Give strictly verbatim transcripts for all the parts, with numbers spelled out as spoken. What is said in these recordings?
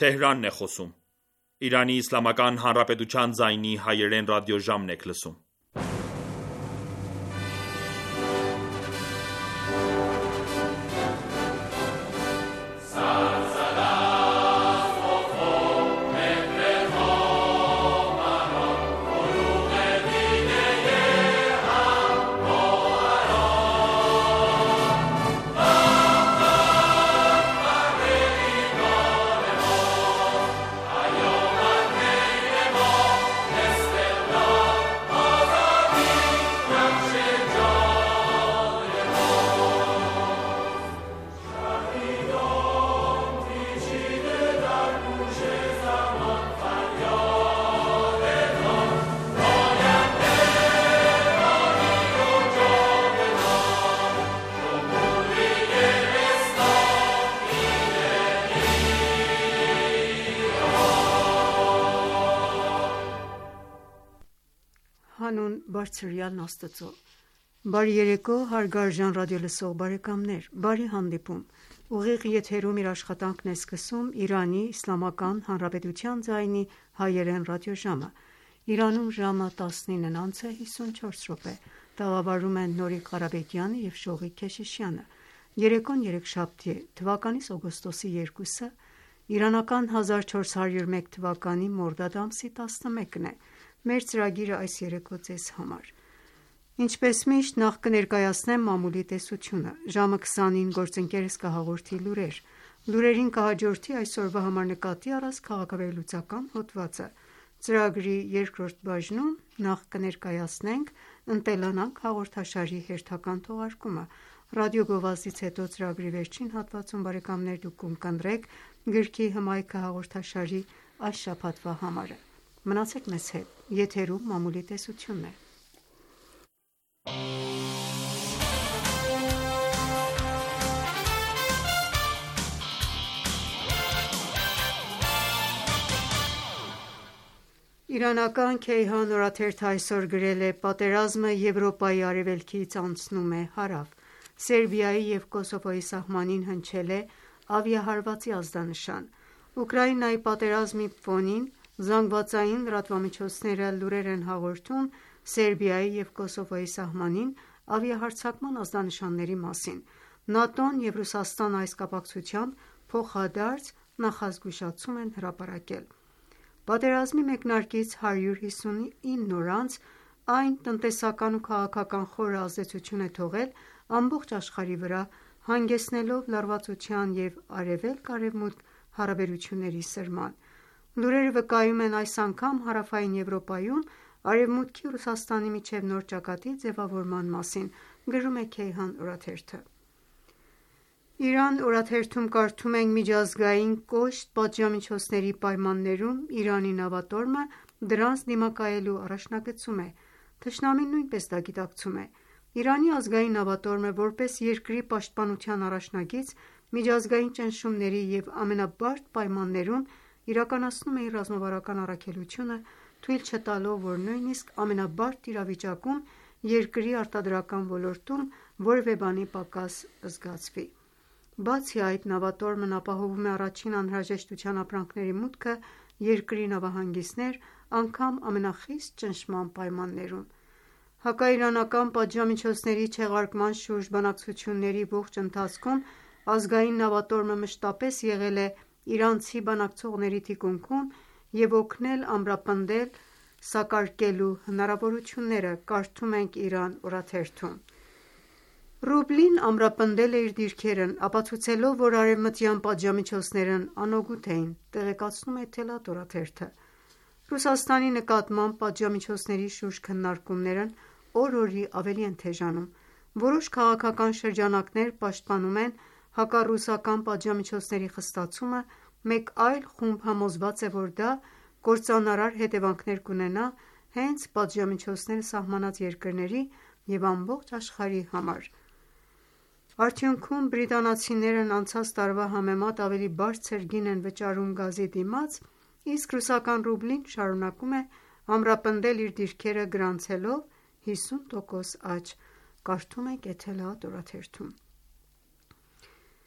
Թեհրանն է խոսում։ Իրանի Իսլամական Հանրապետության ձայնի հայերեն ռադիոժամն եք լսում։ Հանուն բարձրյալն Աստծո։ Բարի երեկո հարգարժան ռադիոլսող բարեկամներ, բարի հանդիպում։ Ուղիղ եթերում իր աշխատանքն է սկսում Իրանի Իսլամական Հանրապետության ձայնի հայերեն ռադիոժամը։ Իրանում ժամը տասնինն անց է հիսունչորս րոպե։ Տաղավարում են Նորիկ Ղարաբեկյանը և Շողիկ Քեշիշյանը։ Երեկոն երեքշաբթի է, թվականիս օգոստոսի երկուսը, իրանական հազար չորս հարյուր մեկ թվականի մորդադ ամսի տասնմեկն է։ Մեր ծրագիրը այս երեկո ձեզ համար։ Ինչպես միշտ, նախ կներկայացնեմ մամուլի տեսությունը։ Ժամը քսանին գործընկերս կհաղորդի լուրեր։ Լուրերին կհաջորդի այսօրվա համար նկատի առած քաղաքավերլուծական հոդվածը։ Ծրագրի երկրորդ բաժնում նախ կներկայացնենք «Ընտելանանք» հաղորդաշարի հերթական թողարկումը։ Ռադիոգովազդից հետո ծրագրի վերջին հատվածում բարեկամներ դուք կընտրեք գրքի հմայքը հաղորդաշարի այս շաբաթվա համարը։ Մնացեք մեզ հետ, եթերում մամուլի տեսությունն է։ Իրանական Քեյհան օրաթերթը այսօր գրել է. «Պատերազմը Եվրոպայի արևելքից անցնում է հարավ»։ Սերբիայի և Կոսովոյի սահմանին հնչել է ավիահարվածի ազդանշան։ Ուկրաինայի պատերազմի ֆոնին զանգվածային լրատվամիջոցները լուրեր են հաղորդում Սերբիայի և Կոսովոյի սահմանին ավիահարձակման ազդանշանների մասին։ ՆԱՏՕ-ն և Ռուսաստանը այս կապակցությամբ փոխադարձ նախազգուշացում են հրապարակել։ Պատերազմի մեկնարկից հարյուր հիսունինը օր անց այն տնտեսական ու քաղաքական խորը ազդեցություն է թողել ամբողջ աշխարհի վրա, հանգեցնելով լարվածության և արևելք-արևմուտք հարաբերությունների սրման։ Լուրերը վկայում են այս անգամ Հարավային Եվրոպայում Արևմուտքի ու Ռուսաստանի միջև նոր ճակատի ձևավորման մասին, գրում է Քեյհան օրաթերթը։ Իրան օրաթերթում կարդում ենք. «Միջազգային կոշտ պատժամիջոցների պայմաններում Իրանի նավատորմը դրանց դիմակայելու առաջնագծում է։ Թշնամին նույնպես դա գիտակցում է։ Իրանի ազգային նավատորմը, որպես երկրի պաշտպանության առաջնագիծ, միջազգային ճնշումների և ամենաբարդ պայմաններում իրականացնում է իր ռազմավարական առաքելությունը, թույլ չտալով, որ նույնիսկ ամենաբարդ իրավիճակում երկրի արտադրական ոլորտում որևէ բանի պակաս զգացվի։ Բացի այդ, նավատորմն ապահովում է առաջին անհրաժեշտության ապրանքների մուտքը երկրի նավահանգիստներ, անգամ ամենախիստ ճնշման պայմաններում։ Հակաիրանական պատժամիջոցների չեղարկման շուրջ բանակցությունների ողջ ընթացքում ազգային նավատորմը մշտապես եղել է իրանցի բանակցողների թիկունքում և օգնել ամրապնդել սակարկելու հնարավորությունները, կարդում ենք Իրան օրաթերթում։ Ռուբլին ամրապնդել է իր դիրքերն, ապացուցելով, որ արևմտյան պատժամիջոցներն անօգուտ էին, տեղեկացնում է Թելաթ օրաթերթը։ Ռուսաստանի նկատմամբ պատժամիջոցների շուրջ քննարկումներն օր-օրի ավելի են թեժանում։ Որոշ քաղաքական շրջանակներ պաշտպանում են հակառուսական պատժամիջոցների խստացումը, մեկ այլ խումբ համոզված է, որ դա կործանարար հետևանքներ կունենա հենց պատժամիջոցները սահմանած երկրների և ամբողջ աշխարհի համար։ Արդյունքում բրիտանացիներն անցած տարվա համեմատ ավելի բարձր գին են վճարում գազի դիմաց, իսկ ռուսական ռուբլին շարունակում է ամրապնդել իր դիրքերը գրանցելով հիսուն տոկոս աճ, կարդում ենք Էթելաատ օրաթերթում։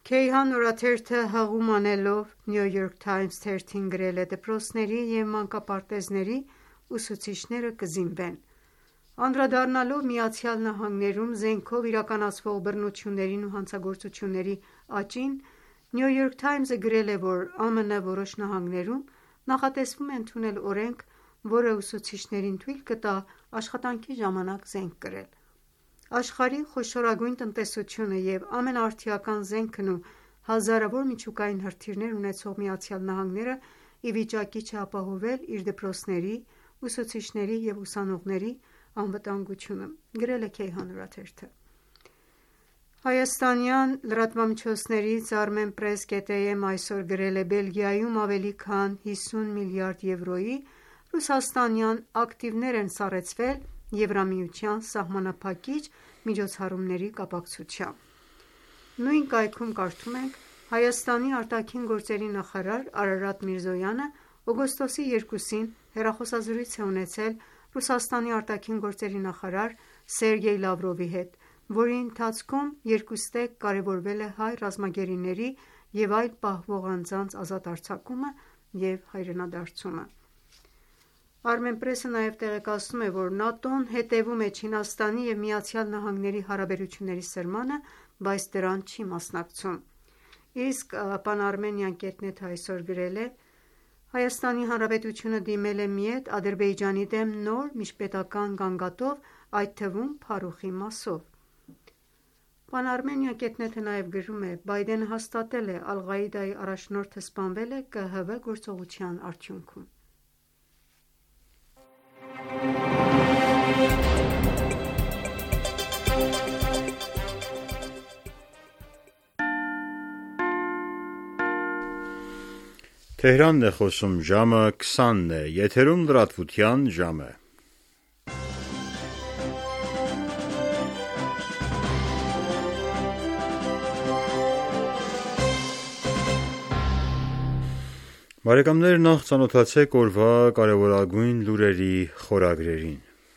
Քեյհան օրաթերթը հղում անելով New York Times թերթին գրել է. դպրոցների և մանկապարտեզների ուսուցիչները կզինվեն։ Անդրադառնալով Միացյալ Նահանգներում զենքով իրականացվող բռնություններին ու հանցագործությունների աճին, New York Times-ը գրել է, որ ԱՄՆ որոշ նահանգներում նախատեսվում է ընդունել օրենք, որը ուսուցիչներին թույլ կտա աշխատանքի ժամանակ զենք կրել։ Աշխարհի խոշորագույն տնտեսությունը և ամենաարդիական զենքն ու հազարավոր միջուկային հրթիռներ ունեցող Միացյալ Նահանգները ի վիճակի չէ ապահովել իր դպրոցների, ուսուցիչների և ուսանողների անվտանգությունը, գրել է Քեյհան օրաթերթը։ Հայաստանյան լրատվամիջոցներից Armenpress.am այսօր գրել է. Բելգիայում ավելի քան հիսուն միլիարդ եվրոյի ռուսաստանյան ակտիվներ են սառեցվել Եվրամիության սահմանափակիչ միջոցառումների կապակցությամբ։ Նույն կայքում կարդում ենք. Հայաստանի արտաքին գործերի նախարար Արարատ Միրզոյանը օգոստոսի երկուսին հեռախոսազրույց է ունեցել Ռուսաստանի արտաքին գործերի նախարար Սերգեյ Լավրովի հետ, որի ընթացքում երկուստեք կարևորվել է հայ ռազմագերիների և այլ պահվող անձանց ազատ արձակումը և հայրենադարձումը։ Armenpress-ը նաև տեղեկացնում է, որ ՆԱՏՕ-ն հետևում է Չինաստանի և Միացյալ Նահանգների հարաբերությունների սրմանը, բայց դրան չի մասնակցում։ Իսկ Pan-Armenian կետ net-ը այսօր գրել է. Հայաստանի Հանրապետությունը դիմել է միետ Ադրբեջանի դեմ նոր միջպետական գանգատով, այդ թվում Փարուխի մասով։ Pan-Armenian կետ net-ը նաև գրում է. Բայդենը հաստատել է Ալ-Ղաիդայի առաջնորդը սպանվել է Կ Հ V գործողության արդյունքում։ Թեհրանն է խոսում, ժամը քսանն է, եթերում լրատվության ժամը։ Բարեկամներ, նախ ծանոթացեք օրվա կարևորագույն լուրերի խորագրերին։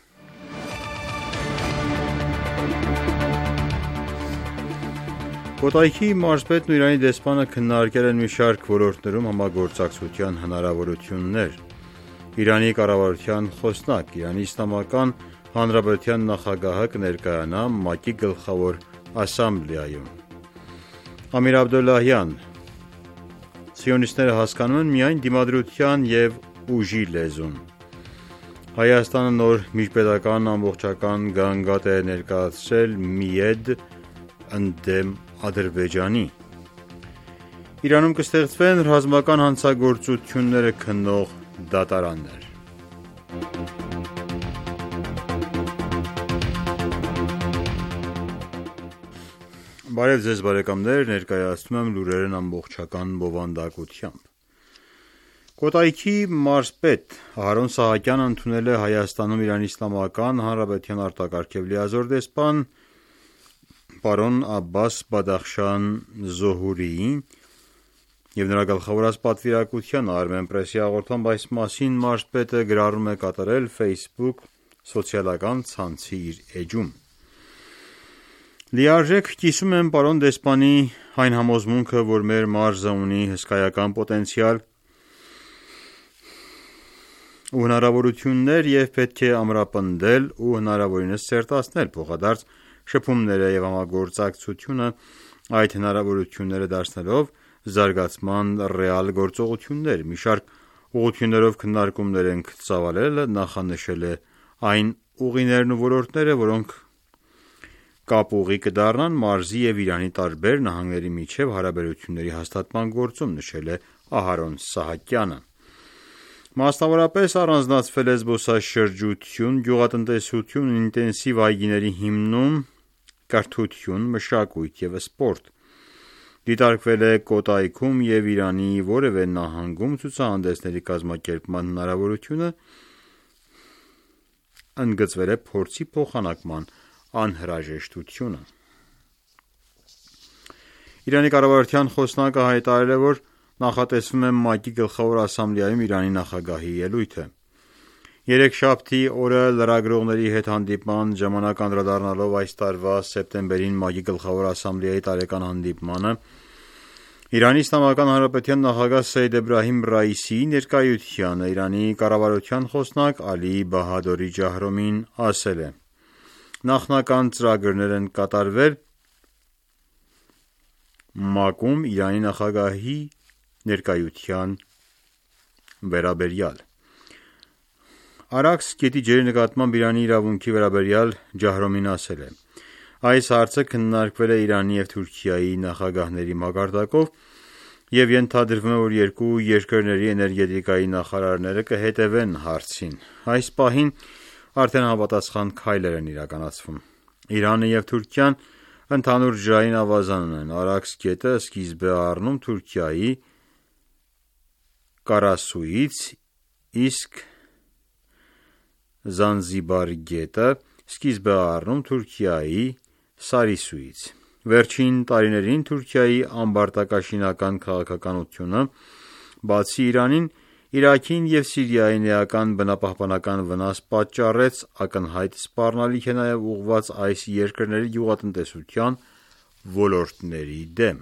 Կոտայքի մարզպետն ու Իրանի դեսպանը քննարկել են մի շարք ոլորտներում համագործակցության հնարավորություններ։ Իրանի կառավարության խոսնակ, Իրանի Իսլամական Հանրապետության նախագահը կներկայանա ՄԱԿ-ի գլխավոր ասամբլեայում։ Ամիր Աբդոլլահյան. Սիոնիստները հասկանում են միայն դիմադրության և ուժի լեզուն։ Հայաստանը նոր միջպետական ամբողջական գանգատ է ներկայացրել ՄԻԵԴ ընդդեմ Ադրբեջանի։ Իրանում կստեղծվեն ռազմական հանցագործությունները քննող դատարաններ։ Բարև ձեզ բարեկամներ, ներկայացնում եմ լուրերն ամբողջական բովանդակությամբ։ Կոտայքի մարզպետ Ահարոն Սահակյանը ընդունել է Հայաստանում Իրանի Իսլամական Հանրապետության արտակարգ և լիազոր դեսպան պարոն Աբբաս Բադախշան Զոհուրիին և նրա գլխավորած պատվիրակությանը։ Armenpress-ի հաղորդմամբ այս մասին մարզպետը գրառում է կատարել Facebook սոցիալական ցանցի իր էջում։ Լիարժեք կիսում եմ պարոն դեսպանի այն համոզմունքը, որ մեր մարզը ունի հսկայական պոտենցիալ ու հնարավորություններ և պետք է ամրապնդել ու հնարավորինս ցերտացնել փոխադարձ շփումները և համագործակցությունը, այդ հնարավորությունները դարձնելով զարգացման ռեալ գործողություններ։ Մի շարք ուղղություններով քննարկումներ ենք ծավալել, նախանշել է այն ուղիներն ու ոլորտները, որոնք կապուղի կդառնան մարզի և Իրանի տարբեր նահանգների միջև հարաբերությունների հաստատման գործում, նշել է Ահարոն Սահակյանը։ Մասնավորապես առանձնացվել է զբոսաշրջություն, գյուղատնտեսություն, ինտենսիվ այգիների հիմնում, կրթություն, մշակույթ և սպորտ։ Դիտարկվել է Կոտայքում և Իրանի որևէ նահանգում ցուցահանդեսների կազմակերպման հնարավորությունը, ընդգծվել է փորձի փոխանակման անհրաժեշտությունը։ Իրանի կառավարության խոսնակը հայտարարել է, որ նախատեսվում է ՄԱԿ-ի գլխավոր ասամբլեայում Իրանի նախագահի ելույթը։ Երեքշաբթի օրը լրագրողների հետ հանդիպման ժամանակ անդրադառնալով այս տարվա սեպտեմբերին ՄԱԿ-ի գլխավոր ասամբլեայի տարեկան հանդիպմանը, Իրանի Իսլամական Հանրապետության նախագահ Սեյեդ Էբրահիմ Ռայիսիի ներկայությանը Իրանի կառավարության խոսնակ Ալի Բահադորի Ջահրոմին ասել է. նախնական ծրագրեր են կատարվել ՄԱԿ-ում Իրանի նախագահի ներկայության վերաբերյալ։ Արաքս գետի ջրի նկատմամբ Իրանի իրավունքի վերաբերյալ Ջահրոմին ասել է. այս հարցը քննարկվել է Իրանի և Թուրքիայի նախագահների մակարդակով և ենթադրվում է, որ երկու երկրների էներգետիկայի նախարարները կհետևեն հարցին։ Այս պահին արդեն համապատասխան քայլեր են իրականացվում։ Իրանը և Թուրքիան ընդհանուր ջրային ավազան ունեն։ Արաքս գետը սկիզբ է առնում Թուրքիայի Կարասուից, իսկ Զանզիբար գետը սկիզբ է առնում Թուրքիայի Սարիսուից։ Վերջին տարիներին Թուրքիայի ամբարտակաշինական քաղաքականությունը բացի Իրանին, Իրաքին և Սիրիային էական բնապահպանական վնաս պատճառեց, ակնհայտ սպառնալիք է նաև ուղղված այս երկրների գյուղատնտեսության ոլորտների դեմ։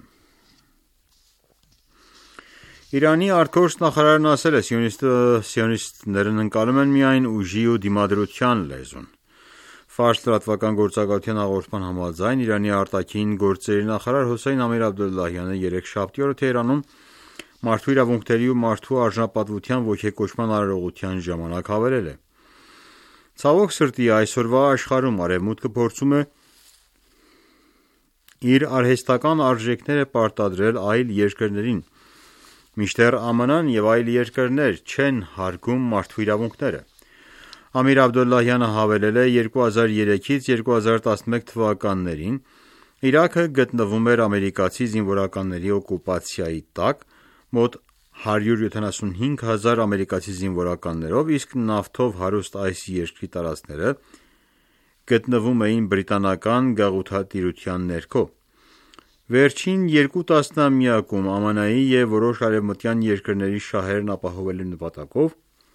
Իրանի արտգործ նախարարն ասել է. սիոնիստներն ընկալում են միայն ուժի ու դիմադրության լեզուն։ Ֆարս լրատվական գործակալության հաղորդման համաձայն Իրանի արտաքին գործերի նախարար Հոսեյն Ամիր Աբդոլլահյանը երեքշաբթի օրը Թեհրանում մարդու իրավունքների ու մարդու արժանապատվության ոգեկոչման արարողության ժամանակ հավելել է. ցավոք սրտի այսօրվա աշխարհում Արևմուտքը փորձում է իր արհեստական արժեքները պարտադրել այլ երկրներին, մինչդեռ ԱՄՆ-ն և այլ երկրներ չեն հարգում մարդու իրավունքները։ Ամիր Աբդոլլահյանը հավելել է. երկու հազար երեքից երկու հազար տասնմեկ թվականներին Իրաքը գտնվում էր ամերիկացի զինվորականների օկուպացիայի տակ մոտ հարյուր յոթանասունհինգ հազար ամերիկացի զինվորականներով, իսկ նավթով հարուստ այս երկրի տարածքները գտնվում էին բրիտանական գաղութատիրության ներքո։ Վերջին երկու տասնամյակում ԱՄՆ-ի և որոշ արևմտյան երկրների շահերն ապահովելու նպատակով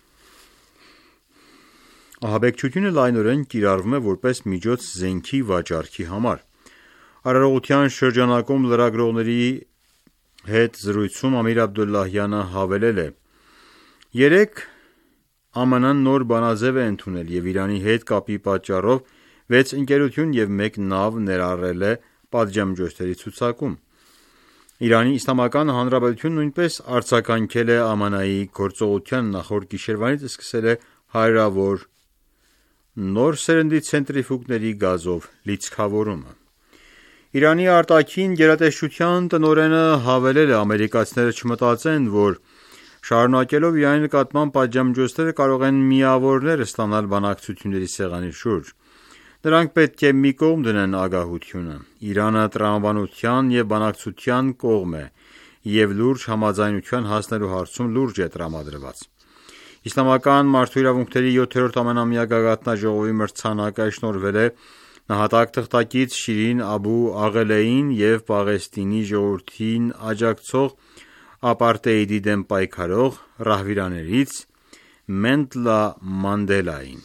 ահաբեկչությունը լայնորեն կիրառվում է որպես միջոց զենքի վաճառքի համար։ Արարողության շրջանակում լրագրողների հետ զրույցում Ամիր Աբդոլլահյանը հավելել է. երեկ ԱՄՆ-ն նոր բանաձև է ընդունել և Իրանի հետ կապի պատճառով վեց ընկերություն և մեկ նավ ներառել է պատժամիջոցների ցուցակում։ Իրանի Իսլամական Հանրապետությունն նույնպես արձագանքել է ԱՄՆ-ի գործողությանը, նախորդ գիշերվանից սկսել է հարյուրավոր նոր սերնդի ցենտրիֆուգների գազով լիցքավորումը։ Իրանի արտաքին գերատեսչության տնօրենը հավելել է. ամերիկացիները չմտածեն, որ շարունակելով Իրանի նկատմամբ պատժամիջոցները կարող են միավորներ ստանալ բանակցությունների սեղանի շուրջ։ Նրանք պետք է մի կողմ դնեն ագահությունը։ Իրանը տրամաբանության և բանակցության կողմ է և լուրջ համաձայնության հասնելու հարցում լուրջ է տրամադրված։ Իսլամական մարդու իրավունքների յոթերորդ ամենամյա գագաթնաժողովի մրցանակը շնորհվել է նահատակ թղթակից Շիրին Աբու Աղելեին և Պաղեստինի ժողովրդին աջակցող ապարտեիդի դեմ պայքարող ռահվիրաներից Մենդլա Մանդելային։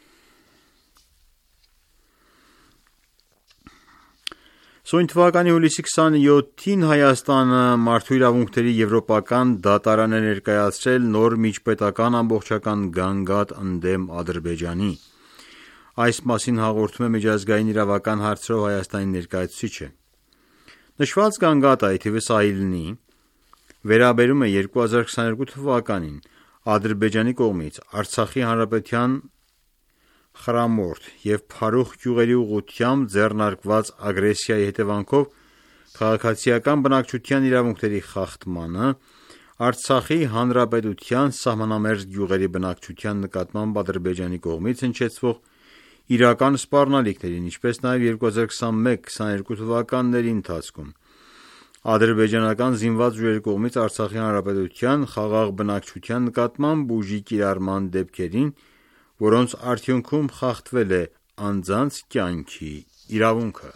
Սույն թվականի հուլիսի քսանյոթին Հայաստանը մարդու իրավունքների եվրոպական դատարան է ներկայացրել նոր միջպետական ամբողջական գանգատ ընդդեմ Ադրբեջանի։ Այս մասին հաղորդում է Միջազգային իրավական հարցերով Հայաստանի ներկայացուցիչը։ Նշված գանգատը, ի թիվս այլնի, վերաբերում է երկու հազար քսաներկու թվականին Ադրբեջանի կողմից Արցախի հանրապետության խրամորդ և փարուխ գյուղերի ուղղությամբ ձեռնարկված ագրեսիայի հետևանքով քաղաքացիական բնակչության իրավունքների խախտմանը, Արցախի հանրապետության սահմանամերձ գյուղերի բնակչության նկատմամբ Ադրբեջանի կողմից հնչեցվող իրական սպառնալիքներին, ինչպես նաև երկու հազար քսանմեկ քսաներկու թվականների ընթացքում ադրբեջանական զինված ուժերի կողմից Արցախի հանրապետության խաղաղ բնակչության նկատմամբ ուժի կիրառման դեպքերին, որոնց արդյունքում խախտվել է անձանց կյանքի իրավունքը։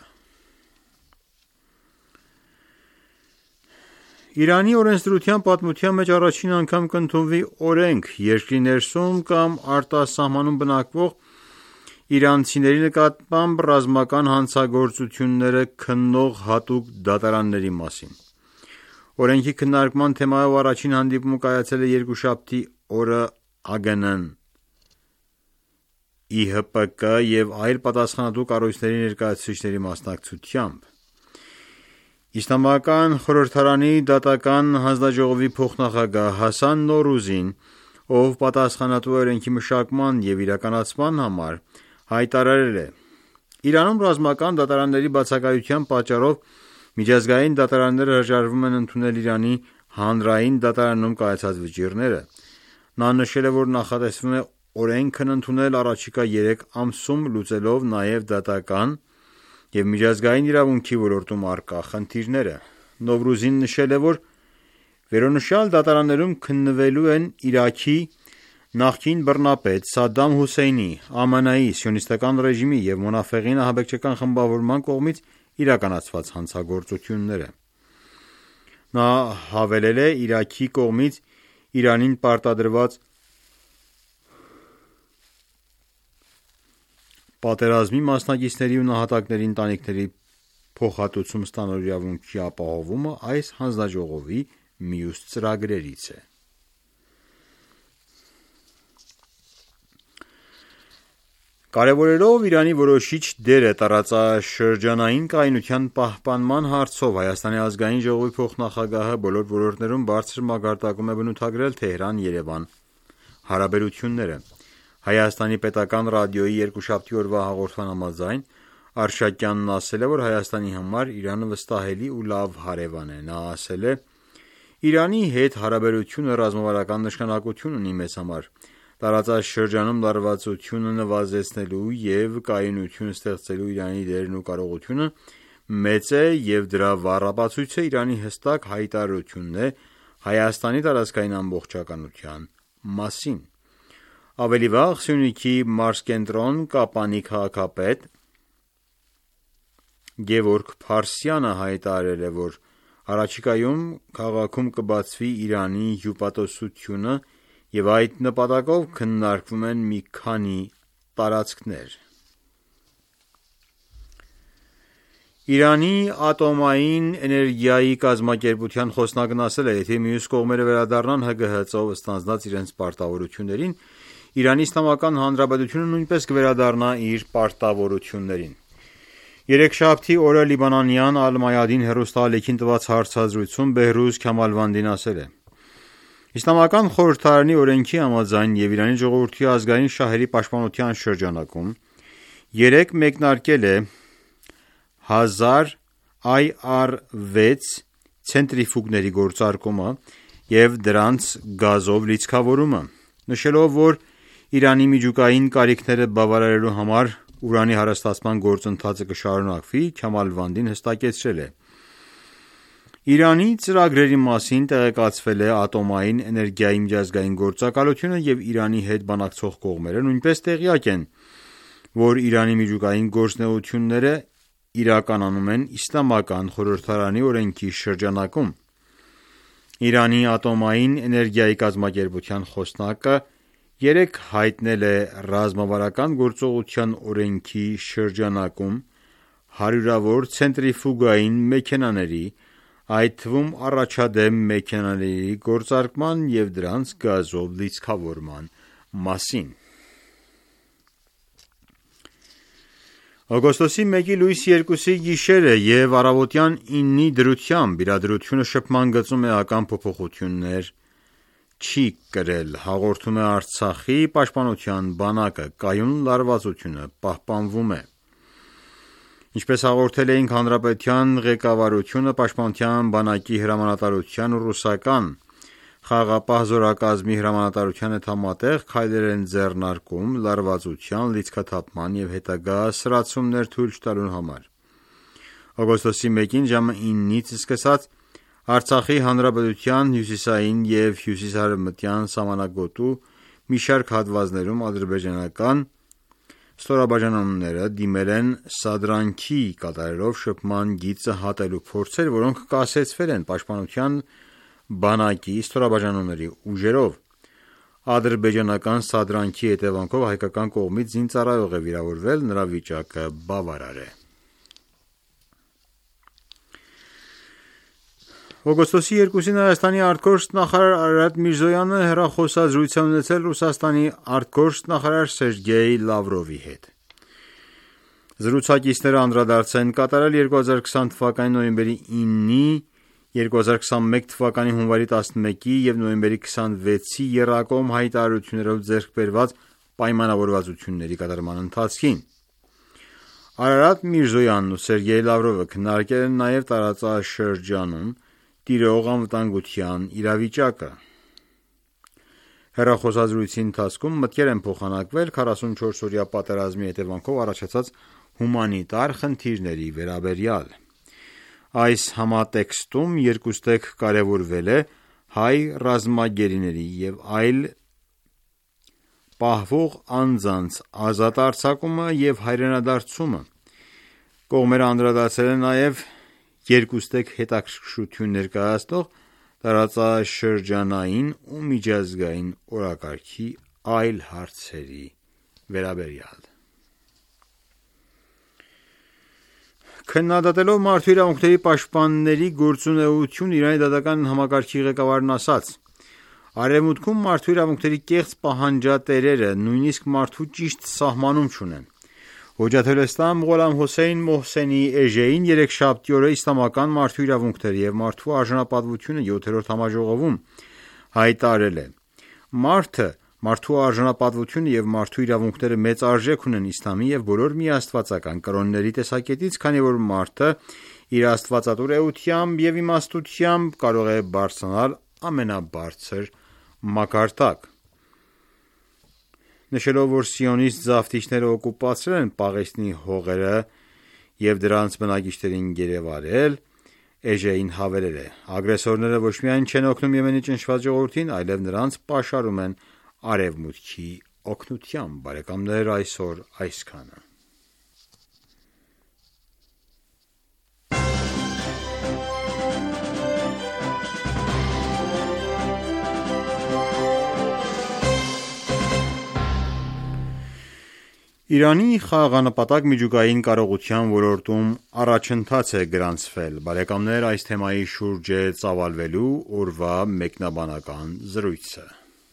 Իրանի օրենսդրության պատմության մեջ առաջին անգամ կընդունվի օրենք երկրի ներսում կամ արտասահմանում բնակվող իրանցիների նկատմամբ ռազմական հանցագործությունները քննող հատուկ դատարանների մասին։ Օրենքի քննարկման թեմայով առաջին հանդիպումը կայացել է երկուշաբթի օրը ԱԳՆ, ԻՀՊԿ և այլ պատասխանատու կառույցների ներկայացուցիչների մասնակցությամբ։ Իսլամական խորհրդարանի դատական հանձնաժողովի փոխնախագահ Հասան Նորուզին, ով պատասխանատու է օրենքի մշակման և իրականացման համար, հայտարարել է. «Իրանում ռազմական դատարանների բացակայության պատճառով միջազգային դատարանները հրաժարվում են ընդունել Իրանի հանրային դատարանում կայացած վճիռները»։ Նա նշել է, որ նախատեսվում է օրենքն ընդունել առաջիկա երեք ամսում, լուծելով նաև դատական և միջազգային իրավունքի ոլորտում առկա խնդիրները։ Նովրուզին նշել է, որ վերոնշյալ դատարաններում քննվելու են Իրաքի նախկին բռնապետ Սադամ Հուսեյնի, ԱՄՆ-ի, Սիոնիստական ռեժիմի և Մոնաֆեղին ահաբեկչական խմբավորման կողմից իրականացված հանցագործությունները։ Նա հավելել է Իրաքի կողմից Իրանին պարտադրված պատերազմի մասնակիցների ու նահատակների ընտանիքների փոխհատուցում ստանալու իրավունքի ապահովումը այս հանձնաժողովի մյուս ծրագրերից է։ Կարևորելով Իրանի որոշիչ դերը տարածաշրջանային կայունության պահպանման հարցով, Հայաստանի ազգային ժողովի փոխնախագահը բոլոր ոլորտներում բարձր մակարդակում է բնութագրել Թեհրան-Երևան հարաբերությունները։ Հայաստանի պետական ռադիոյի երկուշաբթի օրվա հաղորդման համաձայն Արշակյանն ասել է, որ Հայաստանի համար Իրանը վստահելի ու լավ հարևան է։ Նա ասել է. «Իրանի հետ հարաբերությունը ռազմավարական նշանակություն ունի մեզ համար։ Տարածաշրջանում լարվածությունը նվազեցնելու և կայունություն ստեղծելու Իրանի դերն ու կարողությունը մեծ է և դրա վառ ապացույցը Իրանի հստակ հայտարարությունն է Հայաստանի տարածքային ամբողջականության մասին»։ Ավելի վաղ Սյունիքի մարզկենտրոն Կապանի քաղաքապետ Գևորգ Փարսյանը հայտարարել է, որ առաջիկայում քաղաքում կբացվի Իրանի հյուպատոսությունը և այդ նպատակով քննարկվում են մի քանի տարածքներ։ Իրանի ատոմային էներգիայի կազմակերպության խոսնակն ասել է, եթե մյուս կողմերը վերադառնան ՀԳՀԾ-ով ստանձնած իրենց պարտավորություններին, Իրանի Իսլամական Հանրապետությունը նույնպես կվերադառնա իր պարտավորություններին։ Երեքշաբթի օրը լիբանանյան Ալ-Մայադին հեռուստաալիքին տված հարցազրույցում Բեհրուզ Քյամալվանդին ասել է. «Իսլամական խորհրդարանի օրենքի համաձայն և Իրանի ժողովրդի ազգային շահերի պաշտպանության շրջանակում երեկ մեկնարկել է հազար այ առ վեց ցենտրիֆուգների գործարկումը և դրանց գազով լիցքավորումը»։ Նշելով, որ Իրանի միջուկային կարիքները բավարարելու համար ուրանի հարստացման գործընթացը կշարունակվի, Քյամալվանդին հստակեցրել է. «Իրանի ծրագրերի մասին տեղեկացվել է Ատոմային էներգիայի միջազգային գործակալությունը և Իրանի հետ բանակցող կողմերը նույնպես տեղյակ են, որ Իրանի միջուկային գործունեությունները իրականանում են Իսլամական խորհրդարանի օրենքի շրջանակում»։ Իրանի ատոմային էներգիայի կազմակերպության խոսնակը երեկ հայտնել է ռազմավարական գործողության օրենքի շրջանակում հարյուրավոր ցենտրիֆուգային մեքենաների, այդ թվում առաջադեմ մեքենաների գործարկման և դրանց գազով լիցքավորման մասին։ Օգոստոսի մեկի լույս երկուսի գիշերը և առավոտյան ինի դրությամբ իրադրությունը շփման գծում էական փոփոխություններ չի կրել, հաղորդում է Արցախի պաշտպանության բանակը։ Կայուն լարվածությունը պահպանվում է։ Ինչպես հաղորդել էինք, Հանրապետության ղեկավարությունը Պաշտպանության բանակի հրամանատարության ու ռուսական խաղաղապահ զորակազմի հրամանատարության հետ համատեղ քայլեր են ձեռնարկում լարվածության, լիցքաթափման և հետագա սրացումներ թույլ չտալու համար։ Օգոստոսի մեկին ժամը ինից սկսած Արցախի հանրապետության հյուսիսային և հյուսիսարևմտյան սահմանագոտու մի շարք հատվածներում ադրբեջանական ստորաբաժանումները դիմել են սադրանքի, կատարելով շփման գիծը հատելու փորձեր, որոնք կասեցվել են պաշտպանության բանակի ստորաբաժանումների ուժերով։ Ադրբեջանական սադրանքի հետևանքով հայկական կողմից զինծառայող է վիրավորվել, նրա վիճակը բավարար է։ Օգոստոսի երկուսին Հայաստանի արտգործնախարար Արարատ Միրզոյանը հեռախոսազրույց է ունեցել Ռուսաստանի արտգործնախարար Սերգեյ Լավրովի հետ։ Զրուցակիցները անդրադարձ են կատարել երկու հազար քսան թվականի նոյեմբերի իննի, երկու հազար քսանմեկ թվականի հունվարի տասնմեկի և նոյեմբերի քսանվեցի եռակողմ հայտարարություններով ձեռք բերված պայմանավորվածությունների կատարման ընթացքին։ Արարատ Միրզոյանն ու Սերգեյ Լավրովը քննարկել են նաև տարածաշրջանում տիրող անվտանգության իրավիճակը։ Հեռախոսազրույցի ընթացքում մտքեր են փոխանակվել քառասունչորսօրյա պատերազմի հետևանքով առաջացած հումանիտար խնդիրների վերաբերյալ։ Այս համատեքստում երկուստեք կարևորվել է հայ ռազմագերիների և այլ պահվող անձանց ազատ արձակումը և հայրենադարձումը։ Կողմերը անդրադարձել են նաև երկուստեք հետաքրքրություն ներկայացնող տարածաշրջանային ու միջազգային օրակարգի այլ հարցերի վերաբերյալ։ Քննադատելով մարդու իրավունքների պաշտպանների գործունեությունը, Իրանի դատական համակարգի ղեկավարն ասաց. «Արևմուտքում մարդու իրավունքների կեղծ պահանջատերերը նույնիսկ մարդու ճիշտ սահմանում չունեն»։ Հոջաթ ալ-Իսլամ Ղոլամ Հոսեյն Մոհսենի էժեին երեքշաբթի օրը Իսլամական մարդու իրավունքների և մարդու արժանապատվությունը յոթերորդ համաժողովում հայտարարել է. «Մարդը, մարդու արժանապատվությունը և մարդու իրավունքները մեծ արժեք ունեն իսլամի և բոլոր միաստվածական կրոնների տեսակետից, քանի որ մարդը իր աստվածատուր էությամբ և իմաստությամբ կարող է բարձրանալ ամենաբարձր մակարդակ»։ Նշելով, որ սիոնիստ զավթիչները օկուպացրել են Պաղեստինի հողերը և դրանց բնակիչներին գերեվարել, էժեին հավելել է. «Ագրեսորները ոչ միայն չեն օգնում Եմենի ճնշված ժողովրդին, այլև նրանց պաշարում են Արևմուտքի օգնությամբ»։ Բարեկամներ, այսօր այսքանը։ Իրանի խաղաղանպատակ միջուկային կարողության ոլորտում առաջընթաց է գրանցվել։ Բարեկամներ, այս թեմայի շուրջ է ծավալվելու օրվա մեկնաբանական զրույցը։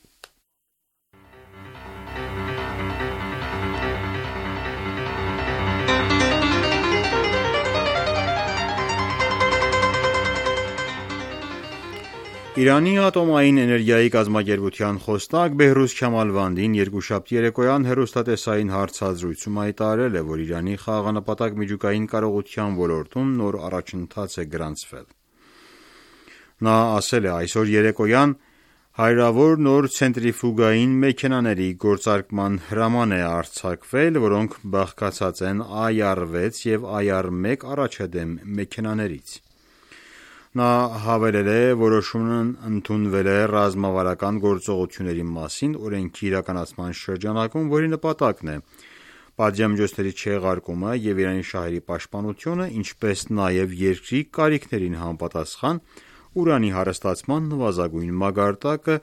Իրանի ատոմային էներգիայի կազմակերպության խոսնակ Բեհրուզ Քյամալվանդին երկուշաբթի երեկոյան հեռուստատեսային հարցազրույցում հայտարարել է, որ Իրանի խաղաղանպատակ միջուկային կարողության ոլորտում նոր առաջընթաց է գրանցվել։ Նա ասել է. «Այսօր երեկոյան հարյուրավոր նոր ցենտրիֆուգային մեքենաների գործարկման հրաման է արձակվել, որոնք բաղկացած են այ առ վեց և այ առ մեկ առաջադեմ մեքենաներից»։ Նա հավելել է. «Որոշումն ընդունվել է ռազմավարական գործողությունների մասին օրենքի իրականացման շրջանակում, որի նպատակն է պատժամիջոցների չեղարկումը և Իրանի շահերի պաշտպանությունը, ինչպես նաև երկրի կարիքներին համապատասխան ուրանի հարստացման նվազագույն մակարդակը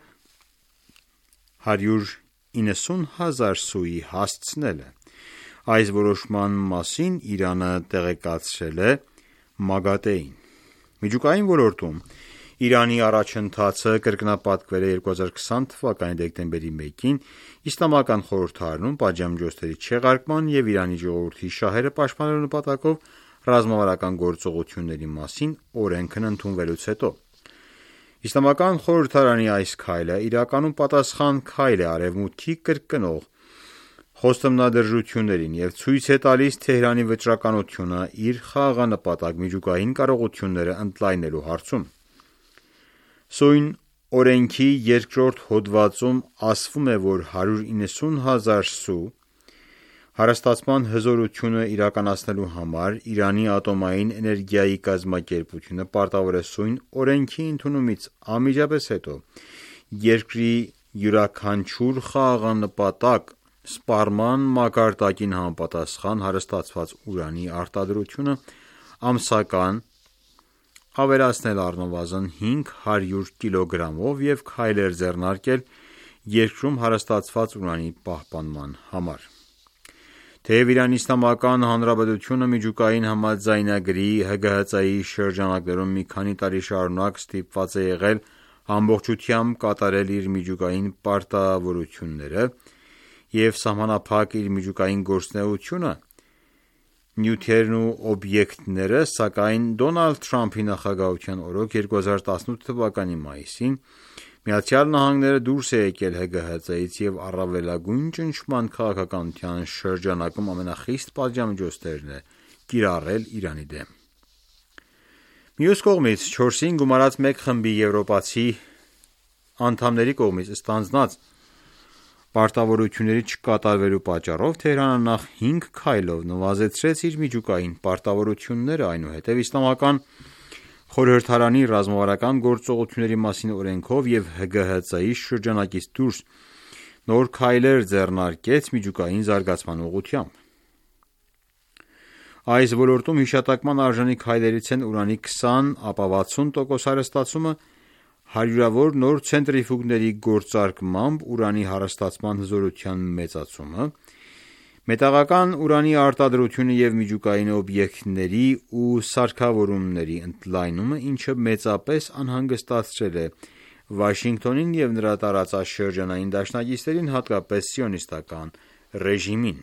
հարյուր իննսուն հազար սուի հասցնելը»։ Այս որոշման մասին Իրանը տեղեկացրել է ՄԱԳԱՏԷ-ին։ Միջուկային ոլորտում Իրանի առաջընթացը կրկնապատկվել է երկու հազար քսան թվականի դեկտեմբերի մեկին Իսլամական խորհրդարանում պատժամիջոցների չեղարկման և Իրանի ժողովրդի շահերը պաշտպանելու նպատակով ռազմավարական գործողությունների մասին օրենքն ընդունվելուց հետո։ Իսլամական խորհրդարանի այս քայլը իրականում պատասխան քայլ է Արևմուտքի կրկնող խոստումնադրություններին և ցույց է տալիս Թեհրանի վճռականությունը իր խաղաղանպատակ միջուկային կարողությունները ընդլայնելու հարցում։ Սույն օրենքի երկրորդ հոդվածում ասվում է, որ հարյուր իննսուն հազար սու հարստացման հզորությունը իրականացնելու համար Իրանի ատոմային էներգիայի կազմակերպությունը պարտավոր է սույն օրենքի ընդունումից անմիջապես հետո երկրի յուրաքանչյուր խաղաղանպատակ սպառման մակարդակին համապատասխան հարստացված ուրանի արտադրությունը ամսական ավելացնել առնվազն հինգ հարյուր կիլոգրամով և քայլեր ձեռնարկել երկրում հարստացված ուրանի պահպանման համար։ Թեև Իրանի Իսլամական Հանրապետությունը միջուկային համաձայնագրի Հ Գ Հ Ծ-ի շրջանակներում մի քանի տարի շարունակ ստիպված է եղել ամբողջությամբ կատարել իր միջուկային պարտավորությունները և սահմանափակ իր միջուկային գործունեությունը, նյութերն ու օբյեկտները, սակայն Դոնալդ Թրամփի նախագահության օրոք երկու հազար տասնութ թվականի մայիսին Միացյալ Նահանգները դուրս է եկել Հ Գ Հ Ծ-ից և առավելագույն ճնշման քաղաքականության շրջանակում ամենախիստ պատժամիջոցներն է կիրառել Իրանի դեմ։ Մյուս կողմից, չորսին գումարած մեկ խմբի եվրոպացի անդամների կողմից ստանձնած պարտավորությունների չկատարվելու պատճառով Թեհրանը նախ հինգ քայլով նվազեցրեց իր միջուկային պարտավորությունները, այնուհետև Իսլամական խորհրդարանի ռազմավարական գործողությունների մասին օրենքով և Հ Գ Հ Ծ-ի շրջանակից դուրս նոր քայլեր ձեռնարկեց միջուկային զարգացման ուղղությամբ։ Այս ոլորտում հիշատակման արժանի քայլերից են ուրանի քսան ապա վաթսուն տոկոս հարստացումը, հարյուրավոր նոր ցենտրիֆուգների գործարկմամբ ուրանի հարստացման հզորության մեծացումը, մետաղական ուրանի արտադրությունը և միջուկային օբյեկտների ու սարքավորումների ընդլայնումը, ինչը մեծապես անհանգստացրել է Վաշինգտոնին և նրա տարածաշրջանային դաշնակիցներին, հատկապես սիոնիստական ռեժիմին։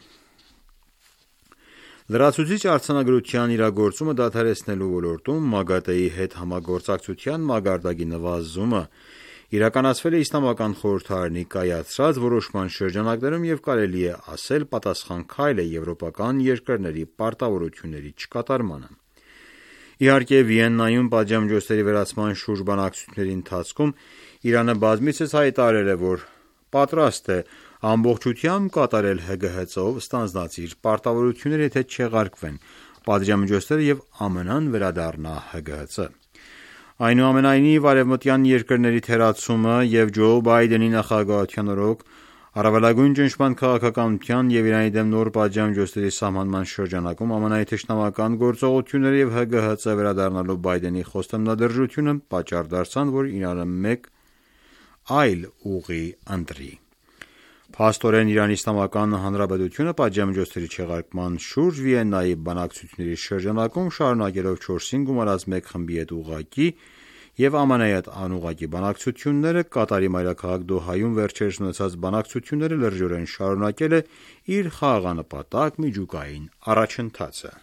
Լրացուցիչ արձանագրության իրագործումը դադարեցնելու ոլորտում ՄԱԳԱՏԷ-ի հետ համագործակցության մակարդակի նվազումը իրականացվել է Իսլամական խորհրդարանի կայացրած որոշման շրջանակներում և կարելի է ասել պատասխան քայլ է եվրոպական երկրների պարտավորությունների չկատարմանը։ Իհարկե, Վիեննայում պատժամիջոցների վերացման շուրջ բանակցությունների ընթացքում Իրանը բազմիցս հայտարարել է, որ պատրաստ է ամբողջությամբ կատարել Հ Գ Հ Ծ-ով ստանձնած իր պարտավորությունները, եթե չեղարկվեն պատժամիջոցները և Ամն վերադառնա Հ Գ Հ Ծ։ Այնուամենայնիվ, արևմտյան երկրների թերացումը և Ջո Բայդենի նախագահության օրոք առավելագույն ճնշման քաղաքականության և Իրանի դեմ նոր պատժամիջոցների սահմանման շրջանակում ԱՄՆ-ի թշնամական գործողությունները և Հ Գ Հ Ծ վերադառնալու Բայդենի խոստումնադրությունը պատճառ դարձան, որ Իրանը մեկ այլ ուղի ընտրի։ Փաստորեն, Իրանի Իսլամական Հանրապետությունը պատժամիջոցների չեղարկման շուրջ Վիեննայի բանակցությունների շրջանակում, շարունակելով չորսին գումարած մեկ խմբի հետ ուղղակի և ԱՄՆ-ի հետ անուղղակի բանակցությունները, Կատարի մայրաքաղաք Դոհայում վերջերս ունեցած բանակցությունները լրջորեն շարունակել է իր խաղաղանպատակ միջուկային առաջընթացը։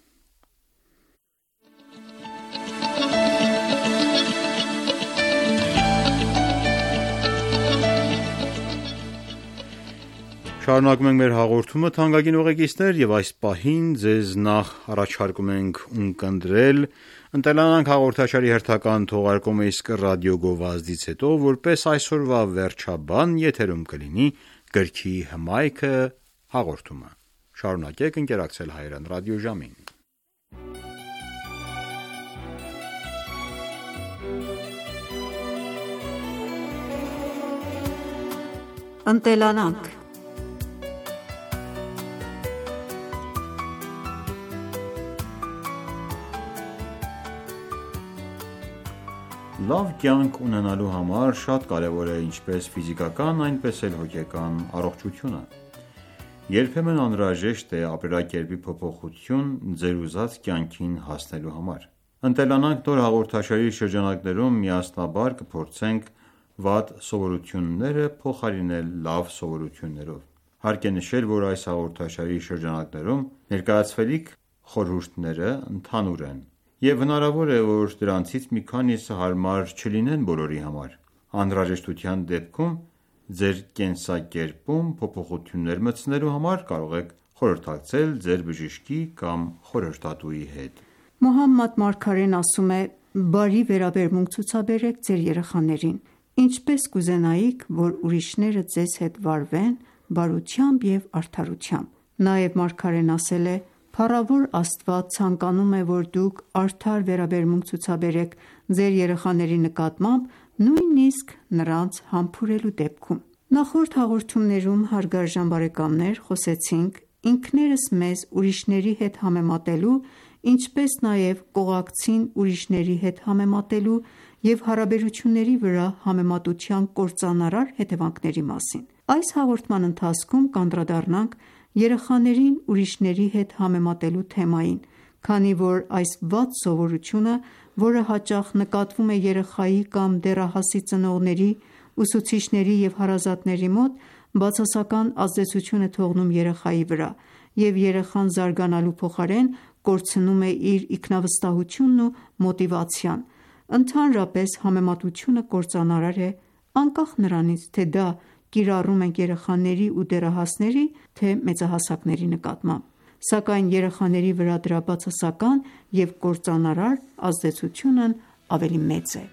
Շարունակում ենք մեր հաղորդումը, թանկագին ուղեկիցներ, և այս պահին ձեզ նախ առաջարկում ենք ունկնդրել «Ընտելանանք» հաղորդաշարի հերթական թողարկումը, իսկ ռադիո գովազդից հետո, որպես այսօրվա վերջաբան, եթերում կլինի գրքի հմայքը հաղորդումը։ Շարունակեք ընկերակցել Հայրեն ռադիոժամին։ Ընտելանանք։ Լավ կյանք ունենալու համար շատ կարևոր է ինչպես ֆիզիկական, այնպես էլ հոգեկան առողջությունը։ Երբեմն անհրաժեշտ է ապրելակերպի փոփոխություն ձեր ուզած կյանքին հասնելու համար։ «Ընտելանանք» նոր հաղորդաշարի շրջանակներում միասնաբար կփորձենք վատ սովորությունները փոխարինել լավ սովորություններով։ Հարկ է նշել, որ այս հաղորդաշարի շրջանակներում ներկայացվելիք խորհուրդները ընդհանուր են, և հնարավոր է, որ դրանցից մի քանիսը հարմար չլինեն բոլորի համար։ Անհրաժեշտության դեպքում ձեր կենսակերպում փոփոխություններ մտցնելու համար կարող եք խորհրդակցել ձեր բժշկի կամ խորհրդատուի հետ։ Մոհամմադ մարգարեն ասում է. «Բարի վերաբերմունք ցուցաբերեք ձեր երեխաներին, ինչպես կուզենայիք, որ ուրիշները ձեզ հետ վարվեն բարությամբ և արդարությամբ»։ Նաև մարգարեն ասել է. «Փառավոր Աստված ցանկանում է, որ դուք արդար վերաբերմունք ցուցաբերեք ձեր երեխաների նկատմամբ, նույնիսկ նրանց համբուրելու դեպքում»։ Նախորդ հաղորդումներում, հարգարժան բարեկամներ, խոսեցինք ինքներս մեզ ուրիշների հետ համեմատելու, ինչպես նաև կողակցին ուրիշների հետ համեմատելու և հարաբերությունների վրա համեմատության կործանարար հետևանքների մասին։ Այս հաղորդման ընթացքում կանդրադառնանք երեխաներին ուրիշների հետ համեմատելու թեմային, քանի որ այս վատ սովորությունը, որը հաճախ նկատվում է երեխայի կամ դեռահասի ծնողների, ուսուցիչների և հարազատների մոտ, բացասական ազդեցություն է թողնում երեխայի վրա և երեխան զարգանալու փոխարեն կորցնում է իր ինքնավստահությունն ու մոտիվացիան: Ընդհանրապես, համեմատությունը կործանարար է, անկախ նրանից, թե դա կիրառում ենք երեխաների ու դեռահասների, թե մեծահասակների նկատմամբ: Սակայն երեխաների վրա դրա բացասական և կործանարար ազդեցությունն ավելի մեծ է: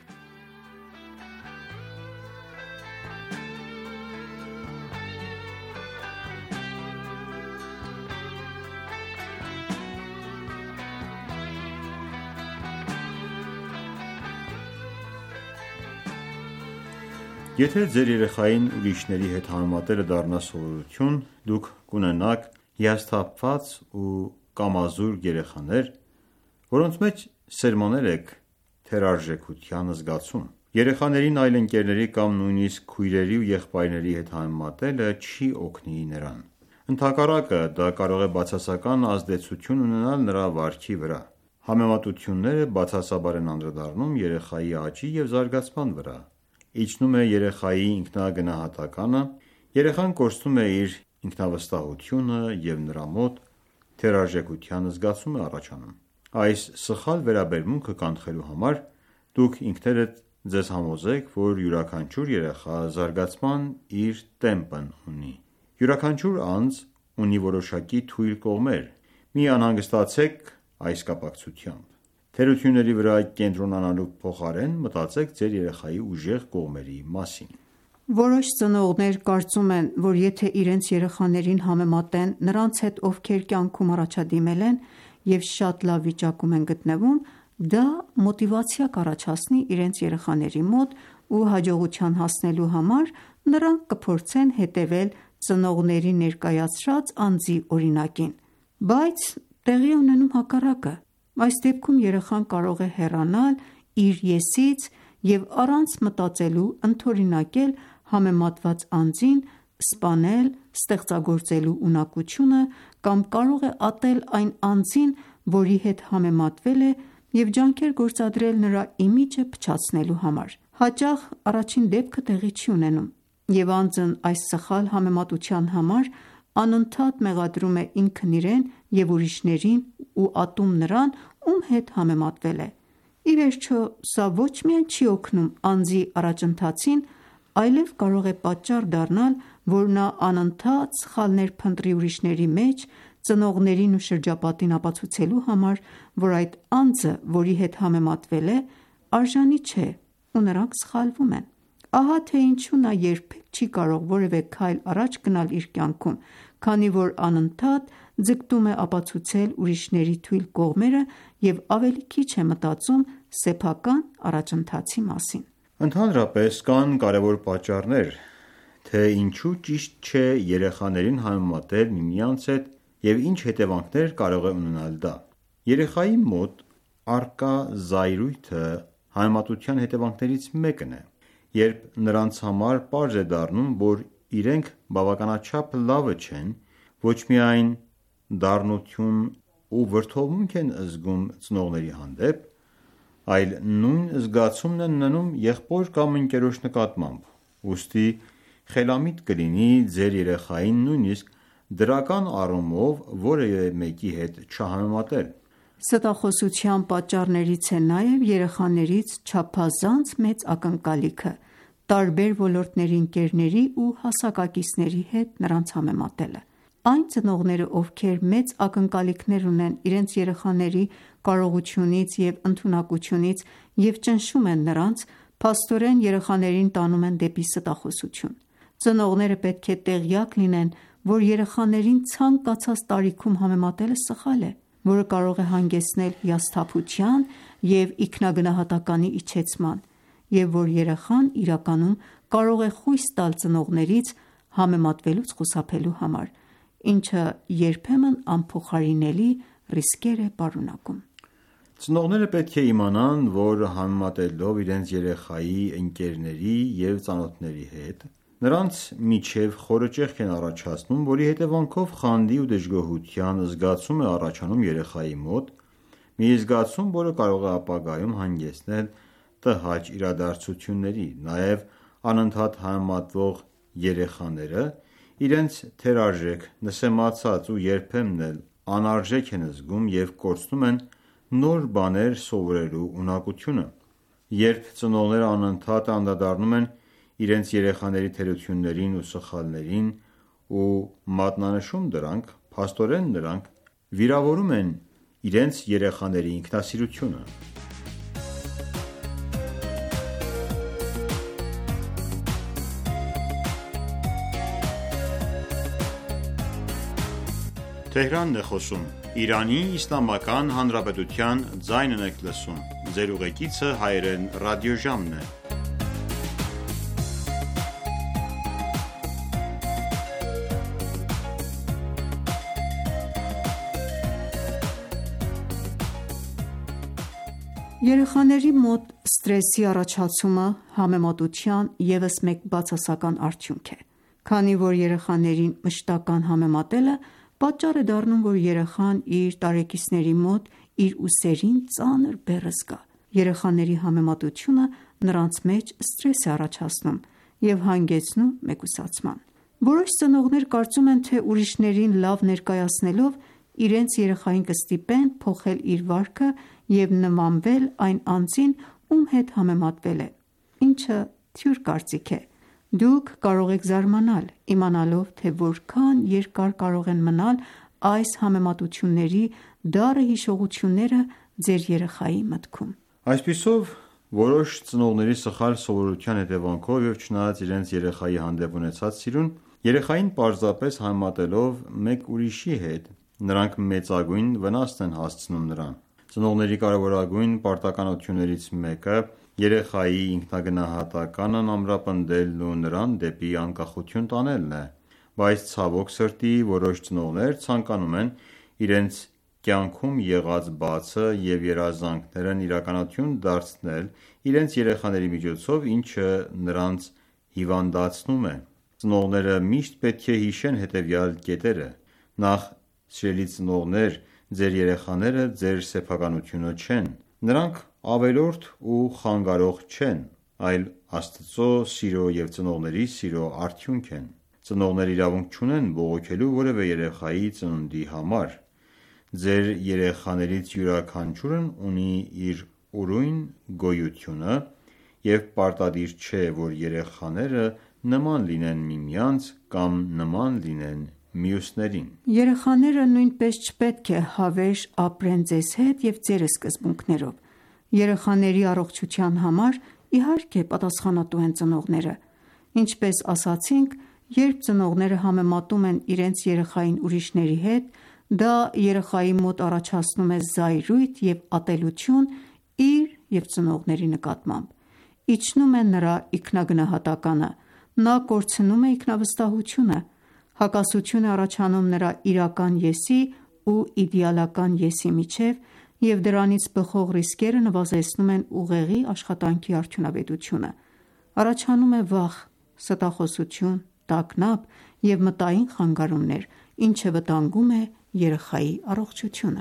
Եթե ձեր երեխային ուրիշների հետ համեմատելը դառնա սովորություն, դուք կունենաք հիասթափված ու կամազուրկ երեխաներ, որոնց մեջ սերմանել եք թերարժեքության զգացում: Երեխաներին այլ ընկերների կամ նույնիսկ քույրերի ու եղբայրների հետ համեմատելը չի օգնի նրան: Ընդհակառակը, դա կարող է բացասական ազդեցություն ունենալ նրա վարքի վրա: Համեմատությունները բացասաբար են անդրադառնում երեխայի աճի և զարգացման վրա: Իջնում է երեխայի ինքնագնահատականը, երեխան կորցնում է իր ինքնավստահությունը և նրա մոտ թերարժեքության զգացում է առաջանում: Այս սխալ վերաբերմունքը կանխելու համար դուք ինքներդ ձեզ համոզեք, որ յուրաքանչյուր երեխա զարգացման իր տեմպն ունի: Յուրաքանչյուր անձ ունի որոշակի թույլ կողմեր: Մի անհանգստացեք այս կապակցությամբ: Թերությունների վրա կենտրոնանալու փոխարեն մտածեք ձեր երեխայի ուժեղ կողմերի մասին: Որոշ ծնողներ կարծում են, որ եթե իրենց երեխաներին համեմատեն նրանց հետ, ովքեր կյանքում առաջադիմել են և շատ լավ վիճակում են գտնվում, դա մոտիվացիա կառաջացնի իրենց երեխաների մոտ ու հաջողության հասնելու համար նրանք կփորձեն հետևել ծնողների ներկայացրած անձի օրինակին: Բայց տեղի է ունենում հակառակը: Այս դեպքում երեխան կարող է հեռանալ իր «ես»-ից և առանց մտածելու ընդօրինակել համեմատված անձին, սպանել ստեղծագործելու ունակությունը կամ կարող է ատել այն անձին, որի հետ համեմատվել է և ջանքեր գործադրել նրա իմիջը փչացնելու համար: Հաճախ առաջին դեպքը տեղի չի ունենում, և անձն այս սխալ համեմատության համար անընդհատ մեղադրում է ինքն իրեն և ուրիշներին ու ատում նրան, ում հետ համեմատվել է: Ի վերջո, սա ոչ միայն չի օգնում անձի առաջընթացին, այլև կարող է պատճառ դառնալ, որ նա անընդհատ սխալներ փնտրի ուրիշների մեջ, ծնողներին ու շրջապատին ապացուցելու համար, որ այդ անձը, որի հետ համեմատվել է, արժանի չէ ու նրանք սխալվում են: Ահա թե ինչու նա երբեք չի կարող որևէ քայլ առաջ գնալ իր կյանքում, քանի որ անընդհատ ձգտում է ապացուցել ուրիշների թույլ կողմերը և ավելի քիչ է մտածում սեփական առաջընթացի մասին: Ընդհանրապես, կան կարևոր պատճառներ, թե ինչու ճիշտ չէ երեխաներին համեմատել միմյանց հետ և ինչ հետևանքներ կարող է ունենալ դա: Երեխայի մոտ առկա զայրույթը համեմատության հետևանքներից մեկն է: Երբ նրանց համար պարզ է դառնում, որ իրենք բավականաչափ լավը չեն, ոչ միայն դառնություն ու վրդովմունք են զգում ծնողների հանդեպ, այլ նույն զգացումն են ունենում եղբոր կամ ընկերոջ նկատմամբ: Ուստի խելամիտ կլինի ձեր երեխային նույնիսկ դրական առումով որևէ մեկի հետ չհամեմատել: Ստախոսության պատճառներից է նաև երեխաներից չափազանց մեծ ակնկալիքը, տարբեր ոլորտների ընկերների ու հասակակիցների հետ նրանց համեմատելը: Այն ծնողները, ովքեր մեծ ակնկալիքներ ունեն իրենց երեխաների կարողությունից և ընդունակությունից և ճնշում են նրանց, փաստորեն երեխաներին տանում են դեպի ստախոսություն: Ծնողները պետք է տեղյակ լինեն, որ երեխաներին ցանկացած տարիքում համեմատելը սխալ է, որը կարող է հանգեցնել հիասթափության և ինքնագնահատականի իջեցման, և որ երեխան իրականում կարող է խույս տալ ծնողներից համեմատվելուց խուսափելու համար, ինչը երբեմն անփոխարինելի ռիսկեր է պարունակում: Ծնողները պետք է իմանան, որ համեմատելով իրենց երեխայի ընկերների և ծանոթների հետ, նրանց միջև խորը ճեղք են առաջացնում, որի հետևանքով խանդի ու դժգոհության զգացում է առաջանում երեխայի մոտ, մի զգացում, որը կարող է ապագայում հանգեցնել տհաճ իրադարձությունների։ Նաև անընդհատ համեմատվող երեխաները իրենց թերարժեք, նսեմացած ու երբեմն էլ անարժեք են զգում և կորցնում են նոր բաներ սովորելու ունակությունը։ Երբ ծնողները անընդհատ անդրադառնում են իրենց երեխաների թերություններին ու սխալներին ու մատնանշում դրանք, փաստորեն նրանք վիրավորում են իրենց երեխաների ինքնասիրությունը։ Երեխաների մոտ սթրեսի առաջացումը համեմատության ևս մեկ բացասական արդյունք է, քանի որ երեխաներին մշտական համեմատելը պատճառ է դառնում, որ երեխան իր տարեկիցների մոտ իր ուսերին ծանր բեռ զգա։ Երեխաների համեմատությունը նրանց մեջ սթրես է առաջացնում և հանգեցնում մեկուսացման։ Որոշ ծնողներ կարծում են, թե ուրիշներին լավ ներկայացնելով իրենց երեխային կստիպեն փոխել իր վարքը և նմանվել այն անձին, ում հետ համեմատվել է, ինչը թյուր կարծիք է։ Դուք կարող եք զարմանալ, իմանալով, թե որքան երկար կարող են մնալ այս համեմատությունների դառը հիշողությունները ձեր երեխայի մտքում։ Այսպիսով, որոշ ծնողների սխալ սովորության հետևանքով և չնայած իրենց երեխայի հանդեպ ունեցած սիրուն, երեխային պարզապես համեմատելով մեկ ուրիշի հետ, նրանք մեծագույն վնասն են հասցնում նրան։ Ծնողների կարևորագույն պարտականություններից մեկը երեխայի ինքնագնահատականն ամրապնդելն ու նրան դեպի անկախություն տանելն է, բայց ցավոք սրտի, որոշ ծնողներ ցանկանում են իրենց կյանքում եղած բացը և երազանքներն իրականություն դարձնել իրենց երեխաների միջոցով, ինչը նրանց հիվանդացնում է։ Ծնողները միշտ պետք է հիշեն հետևյալ կետերը. Նախ, սիրելի ծնողներ, ձեր երեխաները ձեր սեփականությունը չեն։ Նրանք ավելորդ ու խանգարող չեն, այլ Աստծո սիրո և ծնողների սիրո արդյունք են։ Ծնողները իրավունք չունեն բողոքելու որևէ երեխայի ծնունդի համար։ Ձեր երեխաներից յուրաքանչյուրն ունի իր ուրույն գոյությունը, և պարտադիր չէ, որ երեխաները նման լինեն միմյանց կամ նման լինեն մյուսներին։ Երեխաները նույնպես չպետք է հավերժ ապրեն ձեզ հետ և ձեր սկզբունքներով։ Երեխաների առողջության համար, իհարկե, պատասխանատու են ծնողները։ Ինչպես ասացինք, երբ ծնողները համեմատում են իրենց երեխային ուրիշների հետ, դա երեխայի մոտ առաջացնում է զայրույթ և ատելություն իր և ծնողների նկատմամբ։ Իջնում է նրա ինքնագնահատականը, նա կորցնում է ինքնավստահությունը, հակասություն է առաջանում նրա իրական ես-ի ու իդեալական ես-ի միջև, և դրանից բխող ռիսկերը նվազեցնում են ուղեղի աշխատանքի արդյունավետությունը։ Առաջանում է վախ, ստախոսություն, տագնապ և մտային խանգարումներ, ինչը վտանգում է երեխայի առողջությունը։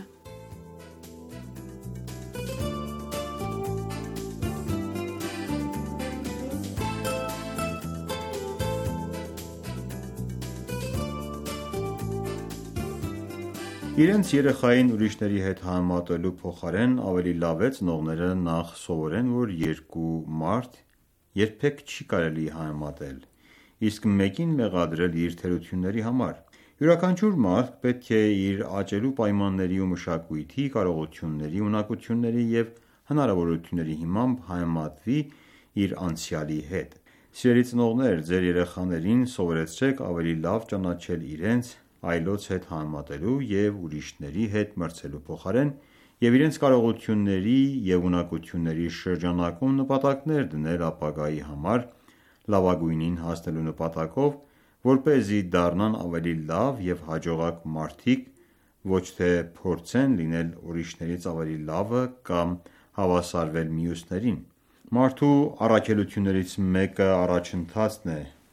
Իրենց երեխային ուրիշների հետ համեմատելու փոխարեն ավելի լավ է ծնողները նախ սովորեն, որ երկու մարդ երբեք չի կարելի համեմատել, իսկ մեկին մեղադրել իր թերությունների համար։ Յուրաքանչյուր մարդ պետք է իր աճելու պայմանների ու մշակույթի, կարողությունների, ունակությունների և հնարավորությունների հիմամբ համեմատվի իր անցյալի հետ։ Սիրելի ծնողներ, ձեր երեխաներին սովորեցրեք ավելի լավ ճանաչել իրենց այլոց հետ համեմատելու և ուրիշների հետ մրցելու փոխարեն և իրենց կարողությունների և ունակությունների շրջանակում նպատակներ դնել ապագայի համար լավագույնին հասնելու նպատակով, որպեսզի դառնան ավելի լավ և հաջողակ մարդիկ, ոչ թե փորձեն լինել ուրիշներից ավելի լավը կամ հավասարվել մյուսներին։ Մարդու առաքելություններից մեկը առաջընթացն է,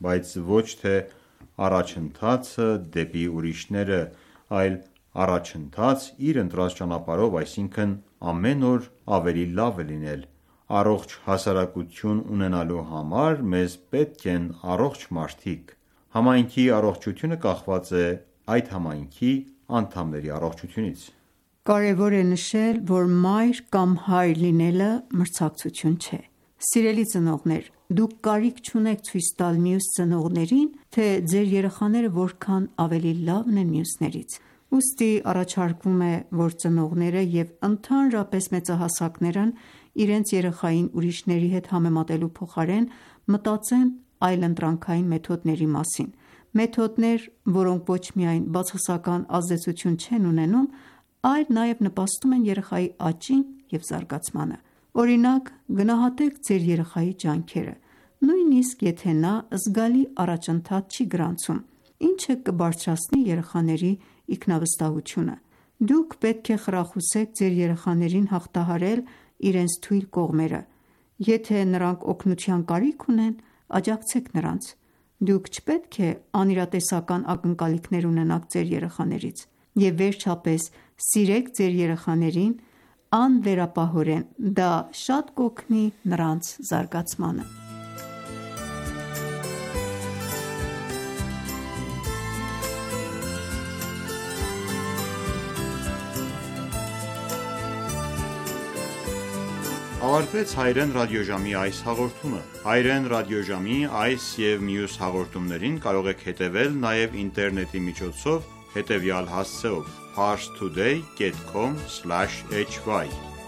բայց ոչ թե առաջընթացը դեպի ուրիշները, այլ առաջընթաց իր ընտրած ճանապարհով, այսինքն ամեն օր ավելի լավը լինել։ Առողջ հասարակություն ունենալու համար մեզ պետք են առողջ մարդիկ։ Համայնքի առողջությունը կախված է այդ համայնքի անդամների առողջությունից։ Կարևոր է նշել, որ մայր կամ հայր լինելը մրցակցություն չէ։ Սիրելի ծնողներ, դուք կարիք չունեք ցույց տալ մյուս ծնողներին, թե ձեր երեխաները որքան ավելի լավն են մյուսներից։ Ուստի առաջարկվում է, որ ծնողները և ընդհանրապես մեծահասակներն իրենց երեխային ուրիշների հետ համեմատելու փոխարեն մտածեն այլընտրանքային մեթոդների մասին։ Մեթոդներ, որոնք ոչ միայն բացասական ազդեցություն չեն ունենում, այլ նաև նպաստում են երեխայի աճին և զարգացմանը։ Օրինակ, գնահատեք ձեր երեխայի ջանքերը, նույնիսկ եթե նա զգալի առաջընթաց չի գրանցում, ինչը կբարձրացնի երեխաների ինքնավստահությունը։ Դուք պետք է խրախուսեք ձեր երեխաներին հաղթահարել իրենց թույլ կողմերը։ Եթե նրանք օգնության կարիք ունեն, աջակցեք նրանց։ Դուք չպետք է անիրատեսական ակնկալիքներ ունենաք ձեր երեխաներից։ Եվ վերջապես, սիրեք ձեր երեխաներին անվերապահորեն, դա շատ կօգնի նրանց զարգացմանը։ Ավարտվեց Հայերեն ռադիոժամի այս հաղորդումը։ Հայերեն ռադիոժամի այս և մյուս հաղորդումներին կարող եք հետևել նաև ինտերնետի միջոցով հետևյալ հասցեով՝ parstoday dot com slash h y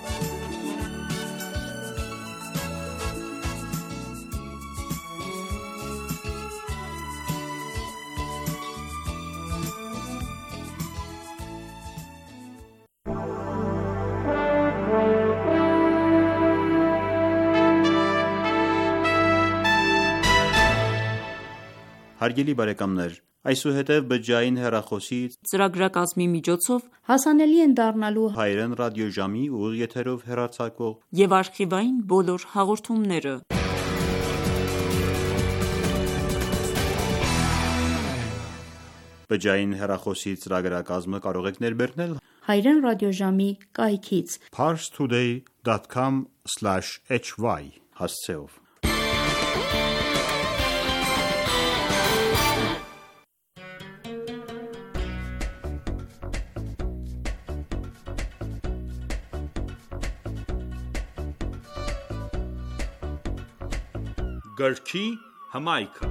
Հարգելի բարեկամներ, այսուհետև բջջային հեռախոսի ծրագրակազմի միջոցով հասանելի են դառնալու Հայերեն ռադիոժամի ուղիղ եթերով հեռարձակվող և արխիվային բոլոր հաղորդումները։ Բջջային հեռախոսի ծրագրակազմը կարող եք ներբեռնել Հայերեն ռադիոժամի կայքից parstoday dot com slash h y հասցեով։ Գրքի հմայքը։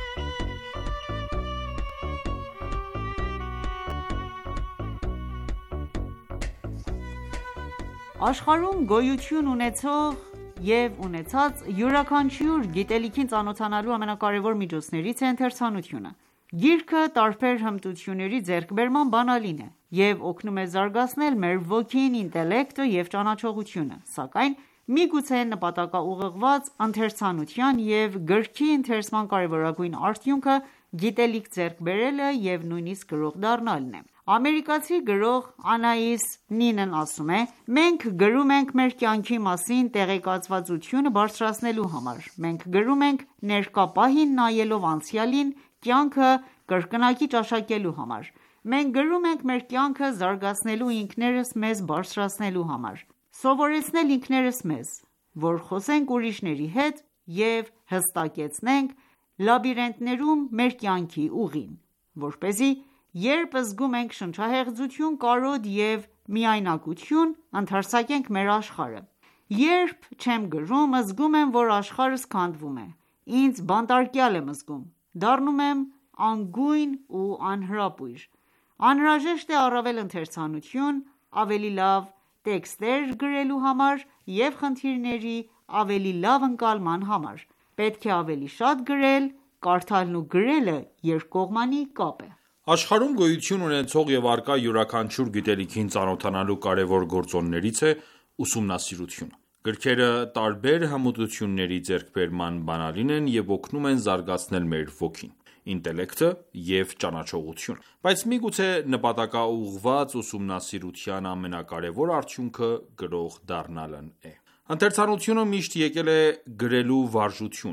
Աշխարհում գոյություն ունեցող և ունեցած յուրաքանչյուր գիտելիքին ծանոթանալու ամենակարևոր միջոցներից է ընթերցանությունը։ Գիրքը տարբեր հմտությունների ձեռքբերման բանալին է և օգնում է զարգացնել մեր ոգին, ինտելեկտը և ճանաչողությունը, սակայն միգուցե նպատակաուղղված ընթերցանության և գրքի ընթերցման կարևորագույն արդյունքը գիտելիք ձեռք բերելը և նույնիսկ գրող դառնալն է։ Ամերիկացի գրող Անայիս Նինն ասում է. «Մենք գրում ենք մեր կյանքի մասին տեղեկացվածությունը բարձրացնելու համար։ Մենք գրում ենք ներկա պահին նայելով անցյալին, կյանքը կրկնակի ճաշակելու համար։ Մենք գրում ենք մեր կյանքը զարգացնելու, ինքներս մեզ բարձրացնելու համար։ Սովորեցնել ինքներս մեզ, որ խոսենք ուրիշների հետ և հստակեցնենք լաբիրինթներում մեր կյանքի ուղին, որպեսզի երբ զգում ենք շնչահեղձություն, կարոտ և միայնակություն, ընդարձակենք մեր աշխարհը։ Երբ չեմ գրում, զգում եմ, որ աշխարհս քանդվում է, ինձ բանտարկյալ եմ զգում, դառնում եմ անգույն ու անհրապույր։ Անհրաժեշտ է առավել ընթերցանություն, ավելի լավ տեքստեր գրելու համար և խնդիրների ավելի լավ ընկալման համար։ Պետք է ավելի շատ գրել, կարդալն ու գրելը երկկողմանի կապ է»։ Աշխարհում գոյություն ունեցող և առկա յուրաքանչյուր գիտելիքին ծանոթանալու կարևոր գործոններից է ուսումնասիրությունը։ Գրքերը տարբեր հմտությունների ձեռքբերման բանալին են և օգնում են զարգացնել մեր ոգին, ինտելեկտը և ճանաչողությունը։ Բայց միգուցե նպատակաուղղված ուսումնասիրության ամենակարևոր արդյունքը գրող դառնալն է։ Ընթերցանությունը միշտ եկել է գրելու վարժություն։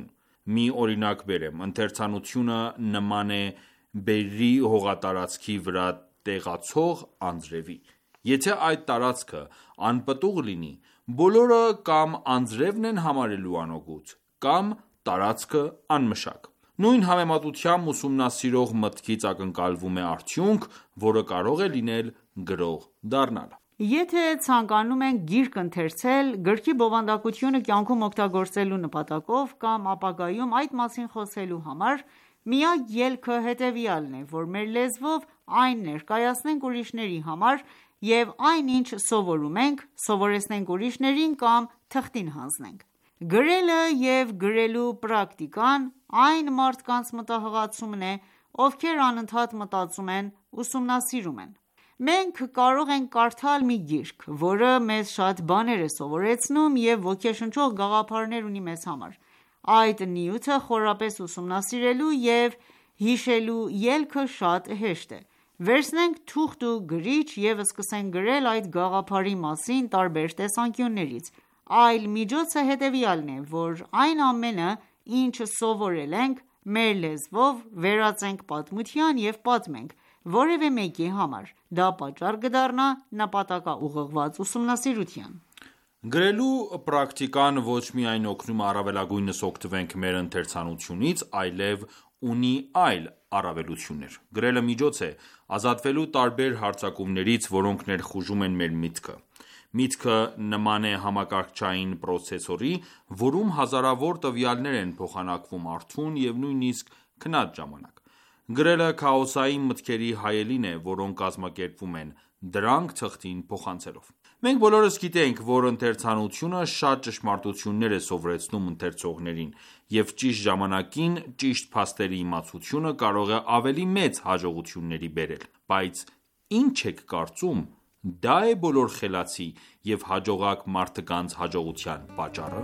Մի օրինակ բերեմ. ընթերցանությունը նման է բերրի հողատարածքի վրա տեղացող անձրևի: Եթե այդ տարածքը անպտուղ լինի, բոլորը կամ անձրևն են համարելու անօգուտ, կամ տարածքը անմշակ: Նույն համեմատությամբ ուսումնասիրող մտքից ակնկալվում է արդյունք, որը կարող է լինել գրող դառնալը: Եթե ցանկանում ենք գիրք ընթերցել գրքի բովանդակությունը կյանքում օգտագործելու նպատակով կամ ապագայում այդ մասին խոսելու համար, միակ ելքը հետևյալն է, որ մեր լեզվով այն ներկայացնենք ուրիշների համար և այն ինչ սովորում ենք, սովորեցնենք ուրիշներին կամ թղթին հանձնենք: Գրելը և գրելու պրակտիկան այն մարդկանց մտահղացումն է, ովքեր անընդհատ մտածում են, ուսումնասիրում են: Մենք կարող ենք կարդալ մի գիրք, որը մեզ շատ բաներ է սովորեցնում և ոգեշնչող գաղափարներ ունի մեզ համար: Այդ նյութը խորապես ուսումնասիրելու և հիշելու ելքը շատ հեշտ է: Վերցնենք թուղթ ու գրիչ և սկսենք գրել այդ գաղափարի մասին տարբեր տեսանկյուններից: Այլ միջոցը հետևյալն է, որ այն ամենը, ինչ սովորել ենք, մեր լեզվով վերածենք պատմության և պատմենք որևէ մեկի համար: Դա պատճառ կդառնա նպատակաուղղված ուսումնասիրության: Գրելու պրակտիկան ոչ միայն օգնում է առավելագույնս օգտվենք մեր ընթերցանությունից, այլև ունի այլ առավելություններ: Գրելը միջոց է ազատվելու տարբեր հարձակումներից, որոնք ներխուժում են մեր միտքը: Միտքը նման է համակարգչային պրոցեսորի, որում հազարավոր տվյալներ են փոխանակվում արթուն և նույնիսկ քնած ժամանակ: Գրելը քաոսային մտքերի հայելին է, որոնք կազմակերպվում են, դրանք թղթին փոխանցելով: Մենք բոլորս գիտենք, որ ընթերցանությունը շատ ճշմարտություններ է սովորեցնում ընթերցողներին, և ճիշտ ժամանակին ճիշտ փաստերի իմացությունը կարող է ավելի մեծ հաջողությունների բերել: Բայց ի՞նչ եք կարծում, դա՞ է բոլոր խելացի և հաջողակ մարդկանց հաջողության պատճառը: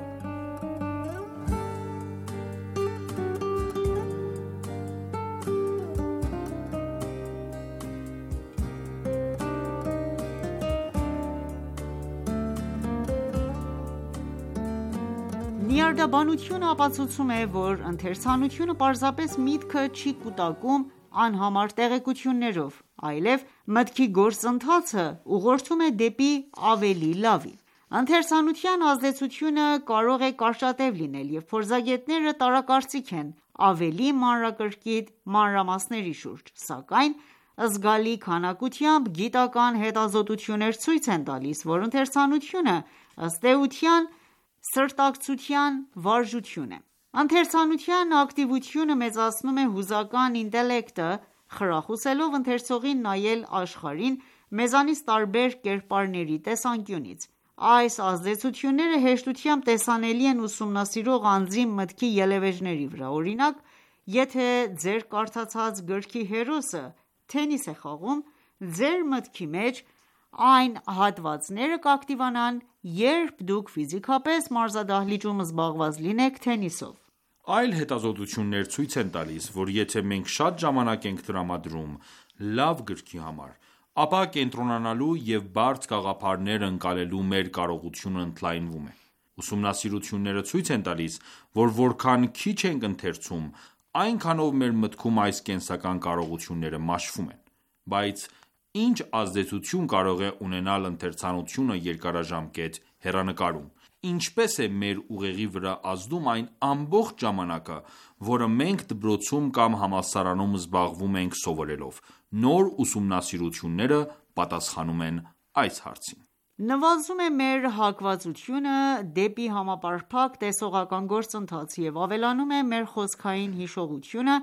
Նյարդաբանությունը ապացուցում է, որ ընթերցանությունը պարզապես միտքը չի կուտակում անհամար տեղեկություններով, այլև մտքի գործընթացը ուղղորդում է դեպի ավելի լավի: Ընթերցանության ազդեցությունը կարող է կարճատև լինել և փորձագետները տարակարծիք են ավելի մանրակրկիտ մանրամասների շուրջ, սակայն զգալի քանակությամբ գիտական հետազոտություններ ցույց են տալիս, որ ընթերցանությունը ըստ էության սրտակցության վարժություն է: Ընթերցանության ակտիվությունը մեծացնում է հուզական ինտելեկտը, խրախուսելով ընթերցողին նայել աշխարհին մեզանից տարբեր կերպարների տեսանկյունից: Այս ազդեցությունները հեշտությամբ տեսանելի են ուսումնասիրող անձի մտքի ելևէջների վրա: Օրինակ, եթե ձեր կարդացած գրքի հերոսը թենիս է խաղում, ձեր մտքի մեջ այն հատվածները կակտիվանան, երբ դուք ֆիզիկապես մարզադահլիճում զբաղված լինեք թենիսով: Այլ հետազոտություններ ցույց են տալիս, որ եթե մենք շատ ժամանակ ենք տրամադրում լավ գրքի համար, ապա կենտրոնանալու և բարդ գաղափարներ ընկալելու մեր կարողությունը ընդլայնվում է: Ուսումնասիրությունները ցույց են տալիս, որ որքան քիչ ենք ընթերցում, այնքանով մեր մտքում այս կենսական կարողությունները մաշվում են: Բայց ի՞նչ ազդեցություն կարող է ունենալ ընթերցանությունը երկարաժամկետ հեռանկարում: Ինչպե՞ս է մեր ուղեղի վրա ազդում այն ամբողջ ժամանակը, որը մենք դպրոցում կամ համալսարանում զբաղվում ենք սովորելով: Նոր ուսումնասիրությունները պատասխանում են այս հարցին: Նվազում է մեր հակվածությունը դեպի համապարփակ տեսողական գործընթաց և ավելանում է մեր խոսքային հիշողությունը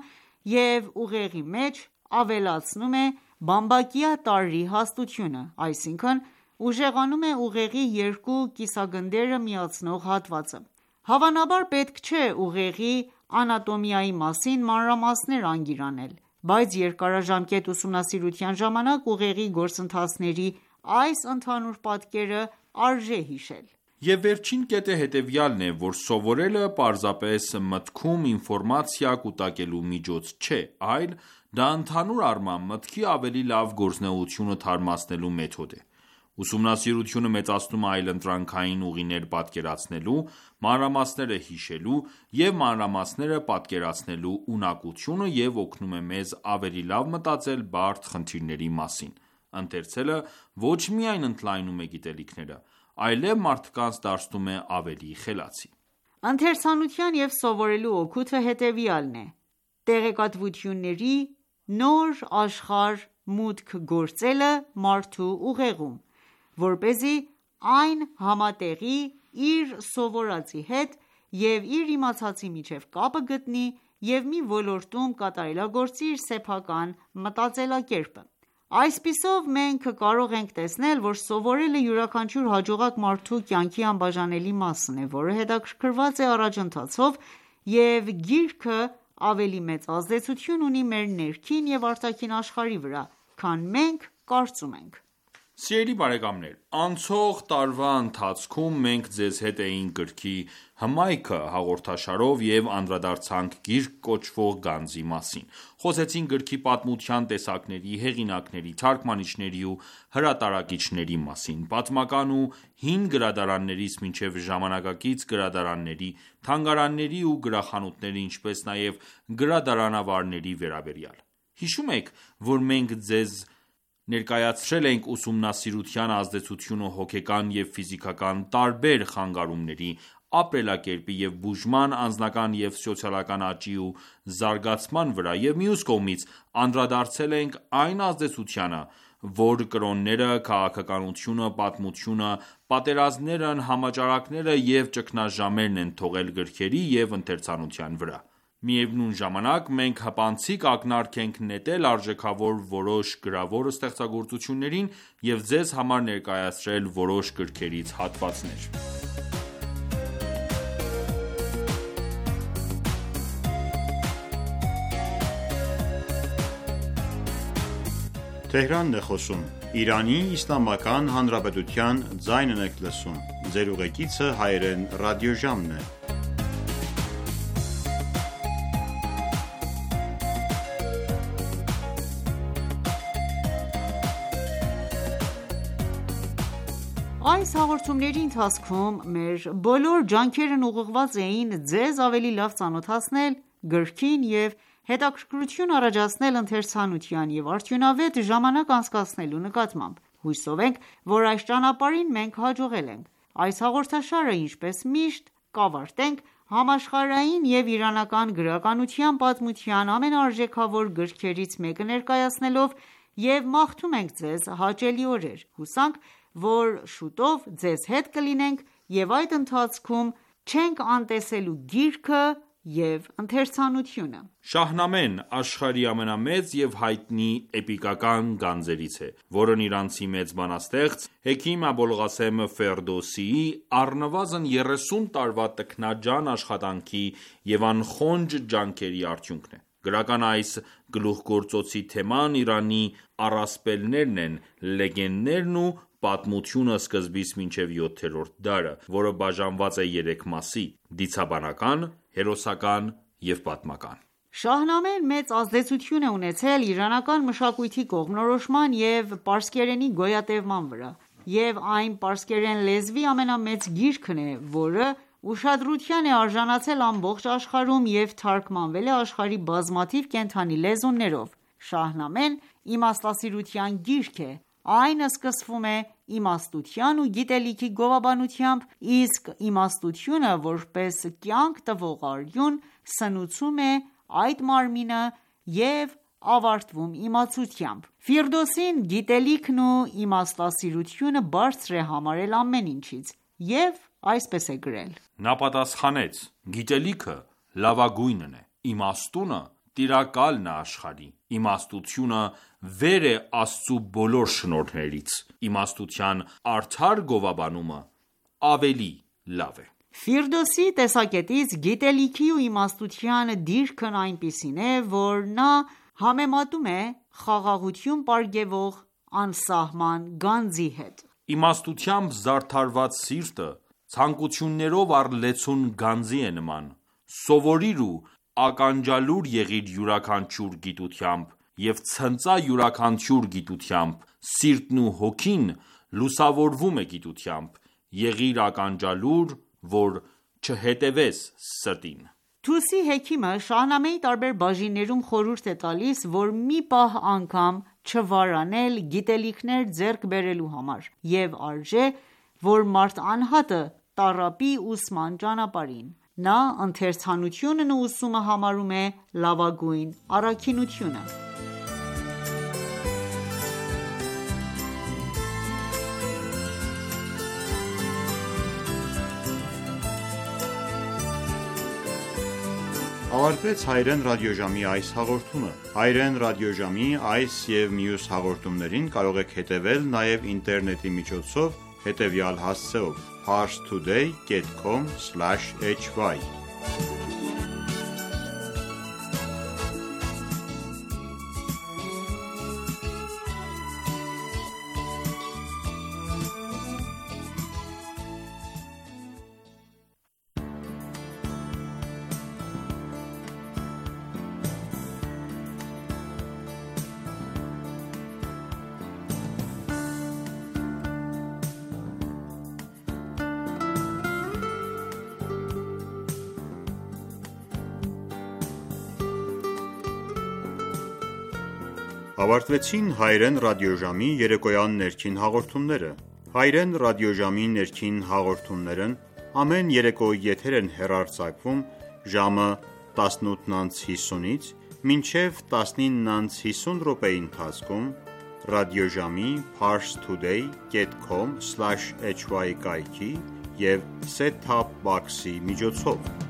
և ուղեղի մեջ ավելացնում է բամբակյա տարրի հաստությունը, այսինքն ուժեղանում է ուղեղի երկու կիսագնդերը միացնող հատվածը: Հավանաբար պետք չէ ուղեղի անատոմիայի մասին մանրամասներ անգիր անել, բայց երկարաժամկետ ուսումնասիրության ժամանակ ուղեղի գործընթացների այս ընդհանուր պատկերը արժե հիշել: Եվ վերջին կետը հետևյալն է, որ սովորելը պարզապես մտքում ինֆորմացիա կուտակելու միջոց չէ, այլ դա ընդհանուր առմամբ մտքի ավելի լավ գործունեությունը թարմացնելու մեթոդ է: Ուսումնասիրությունը մեծացնում է այլընտրանքային ուղիներ պատկերացնելու, մանրամասները հիշելու և մանրամասները պատկերացնելու ունակությունը և օգնում է մեզ ավելի լավ մտածել բարդ խնդիրների մասին: Ընթերցելը ոչ միայն ընդլայնում է գիտելիքները, այլև մարդկանց դարձնում է ավելի խելացի: Ընթերցանության և սովորելու օգուտը հետևյալն է՝ տեղեկատվությունների նոր աշխարհ մուտք գործելը մարդու ուղեղում, որպեսզի այն համատեղի իր սովորածի հետ և իր իմացածի միջև կապը գտնի և մի ոլորտում կատարելագործի իր սեփական մտածելակերպը: Այսպիսով, մենք կարող ենք տեսնել, որ սովորելը յուրաքանչյուր հաջողակ մարդու կյանքի անբաժանելի մասն է, որը հետաքրքրված է առաջընթացով, և գիրքը ավելի մեծ ազդեցություն ունի մեր ներքին և արտաքին աշխարհի վրա, քան մենք կարծում ենք: Սիրելի բարեկամներ, անցող տարվա ընթացքում մենք ձեզ հետ էինք գրքի «Հմայքը» հաղորդաշարով և անդրադարձանք «Գիրք» կոչվող գանձի մասին: Խոսեցինք գրքի պատմության տեսակների, հեղինակների, թարգմանիչների ու հրատարակիչների մասին, պատմական ու հին գրադարաններից մինչև ժամանակակից գրադարանների, թանգարանների ու գրախանութների, ինչպես նաև գրադարանավարների վերաբերյալ: Հիշո՞ւմ եք, որ մենք ձեզ ներկայացրել ենք ուսումնասիրության ազդեցությունը հոգեկան և ֆիզիկական տարբեր խանգարումների, ապրելակերպի և բուժման, անձնական և սոցիալական աճի ու զարգացման վրա և մյուս կողմից անդրադարձել ենք այն ազդեցությանը, որ կրոնները, քաղաքականությունը, պատմությունը, պատերազմներն, համաճարակները և ճգնաժամերն են թողել գրքերի և ընթերցանության վրա: Միևնույն ժամանակ, մենք հպանցիկ ակնարկ ենք նետել արժեքավոր որոշ գրավոր ստեղծագործություններին և ձեզ համար ներկայացրել որոշ գրքերից հատվածներ: Այս հաղորդումների ընթացքում մեր բոլոր ջանքերն ուղղված էին ձեզ ավելի լավ ծանոթացնել գրքին և հետաքրքրություն առաջացնել ընթերցանության և արդյունավետ ժամանակ անցկացնելու նկատմամբ: Հուսով ենք, որ այս ճանապարհին մենք հաջողել ենք: Այս հաղորդաշարը, ինչպես միշտ, կավարտենք համաշխարհային և իրանական գրականության պատմության ամենաարժեքավոր գրքերից մեկը ներկայացնելով և մաղթում ենք ձեզ հաճելի օրեր: Հուսանք, որ շուտով ձեզ հետ կլինենք և այդ ընթացքում չենք անտեսելու գիրքը և ընթերցանությունը: Շահնամեն աշխարհի ամենամեծ և հայտնի էպիկական գանձերից է, որն իրանցի մեծ բանաստեղծ Հեքիմ Աբոլղասեմ Ֆերդոսիի առնվազն երեսուն տարվա տքնաջան աշխատանքի և անխոնջ ջանքերի արդյունքն է: Գրական այս գլուխգործոցի թեման Իրանի առասպելներն են, լեգենդներն ու պատմությունը սկզբից մինչև յոթերորդ դարը, որը բաժանված է երեք մասի՝ դիցաբանական, հերոսական և պատմական: Շահնամեն մեծ ազդեցություն է ունեցել իրանական մշակույթի կողմնորոշման և պարսկերենի գոյատևման վրա, և այն պարսկերեն լեզվի ամենամեծ գիրքն է, որը ուշադրության է արժանացել ամբողջ աշխարհում և թարգմանվել է աշխարհի բազմաթիվ կենդանի լեզուներով: Շահնամեն իմաստասիրության գիրք է: Այն սկսվում է իմաստության ու գիտելիքի գովաբանությամբ, իսկ իմաստությունը, որպես կյանք տվող արյուն, սնուցում է այդ մարմինը և ավարտվում իմացությամբ: Ֆիրդոսին գիտելիքն ու իմաստասիրությունը բարձր է համարել ամեն ինչից և այսպես է գրել. Նա պատասխանեց. «Գիտելիքը լավագույնն է: Իմաստությունը տիրակալն է աշխարհի: Իմաստությունը վեր է Աստծու բոլոր շնորհներից: Իմաստության արդար գովաբանումը ավելի լավ է»: Ֆիրդոսիի տեսակետից, գիտելիքի ու իմաստության դիրքն այնպիսին է, որ նա համեմատում է խաղաղություն պարգևող անսահման գանձի հետ: Իմաստությամբ զարդարված սիրտը ցանկություններով առլեցուն գանձի է նման: Սովորիր ու ականջալուր եղիր յուրաքանչյուր գիտությամբ և ցնծա յուրաքանչյուր գիտությամբ: Սիրտն ու հոգին լուսավորվում է գիտությամբ, եղիր ականջալուր, որ չհետևես ստին: Թուսի հեքիմը Շահնամեի տարբեր բաժիններում խորհուրդ է տալիս, որ մի պահ անգամ չվարանել գիտելիքներ ձեռք բերելու համար և արժե, որ մարդ անհատը տառապի ուսման ճանապարհին: Նա ընթերցանությունն ու ուսումը համարում է լավագույն առաքինությունը: Ավարտվեց հայրեն ռադիոժամի այս հաղորդումը: Հայրեն ռադիոժամի այս և մյուս հաղորդումներին կարող եք հետևել նաև ինտերնետի միջոցով հետևյալ հասցեով՝ parstoday dot com slash h y: Ավարտվեցին հայրեն ռադիոժամի երեկոյան ներքին հաղորդումները: Հայրեն ռադիոժամի ներքին հաղորդումներն ամեն երեկո եթեր են հեռարձակվում ժամը տասնութ անց հիսունից մինչև տասնինը անց հիսուն րոպեի ընթացքում ռադիոժամի parstoday dot com slash h y կայքի և set top box-ի միջոցով: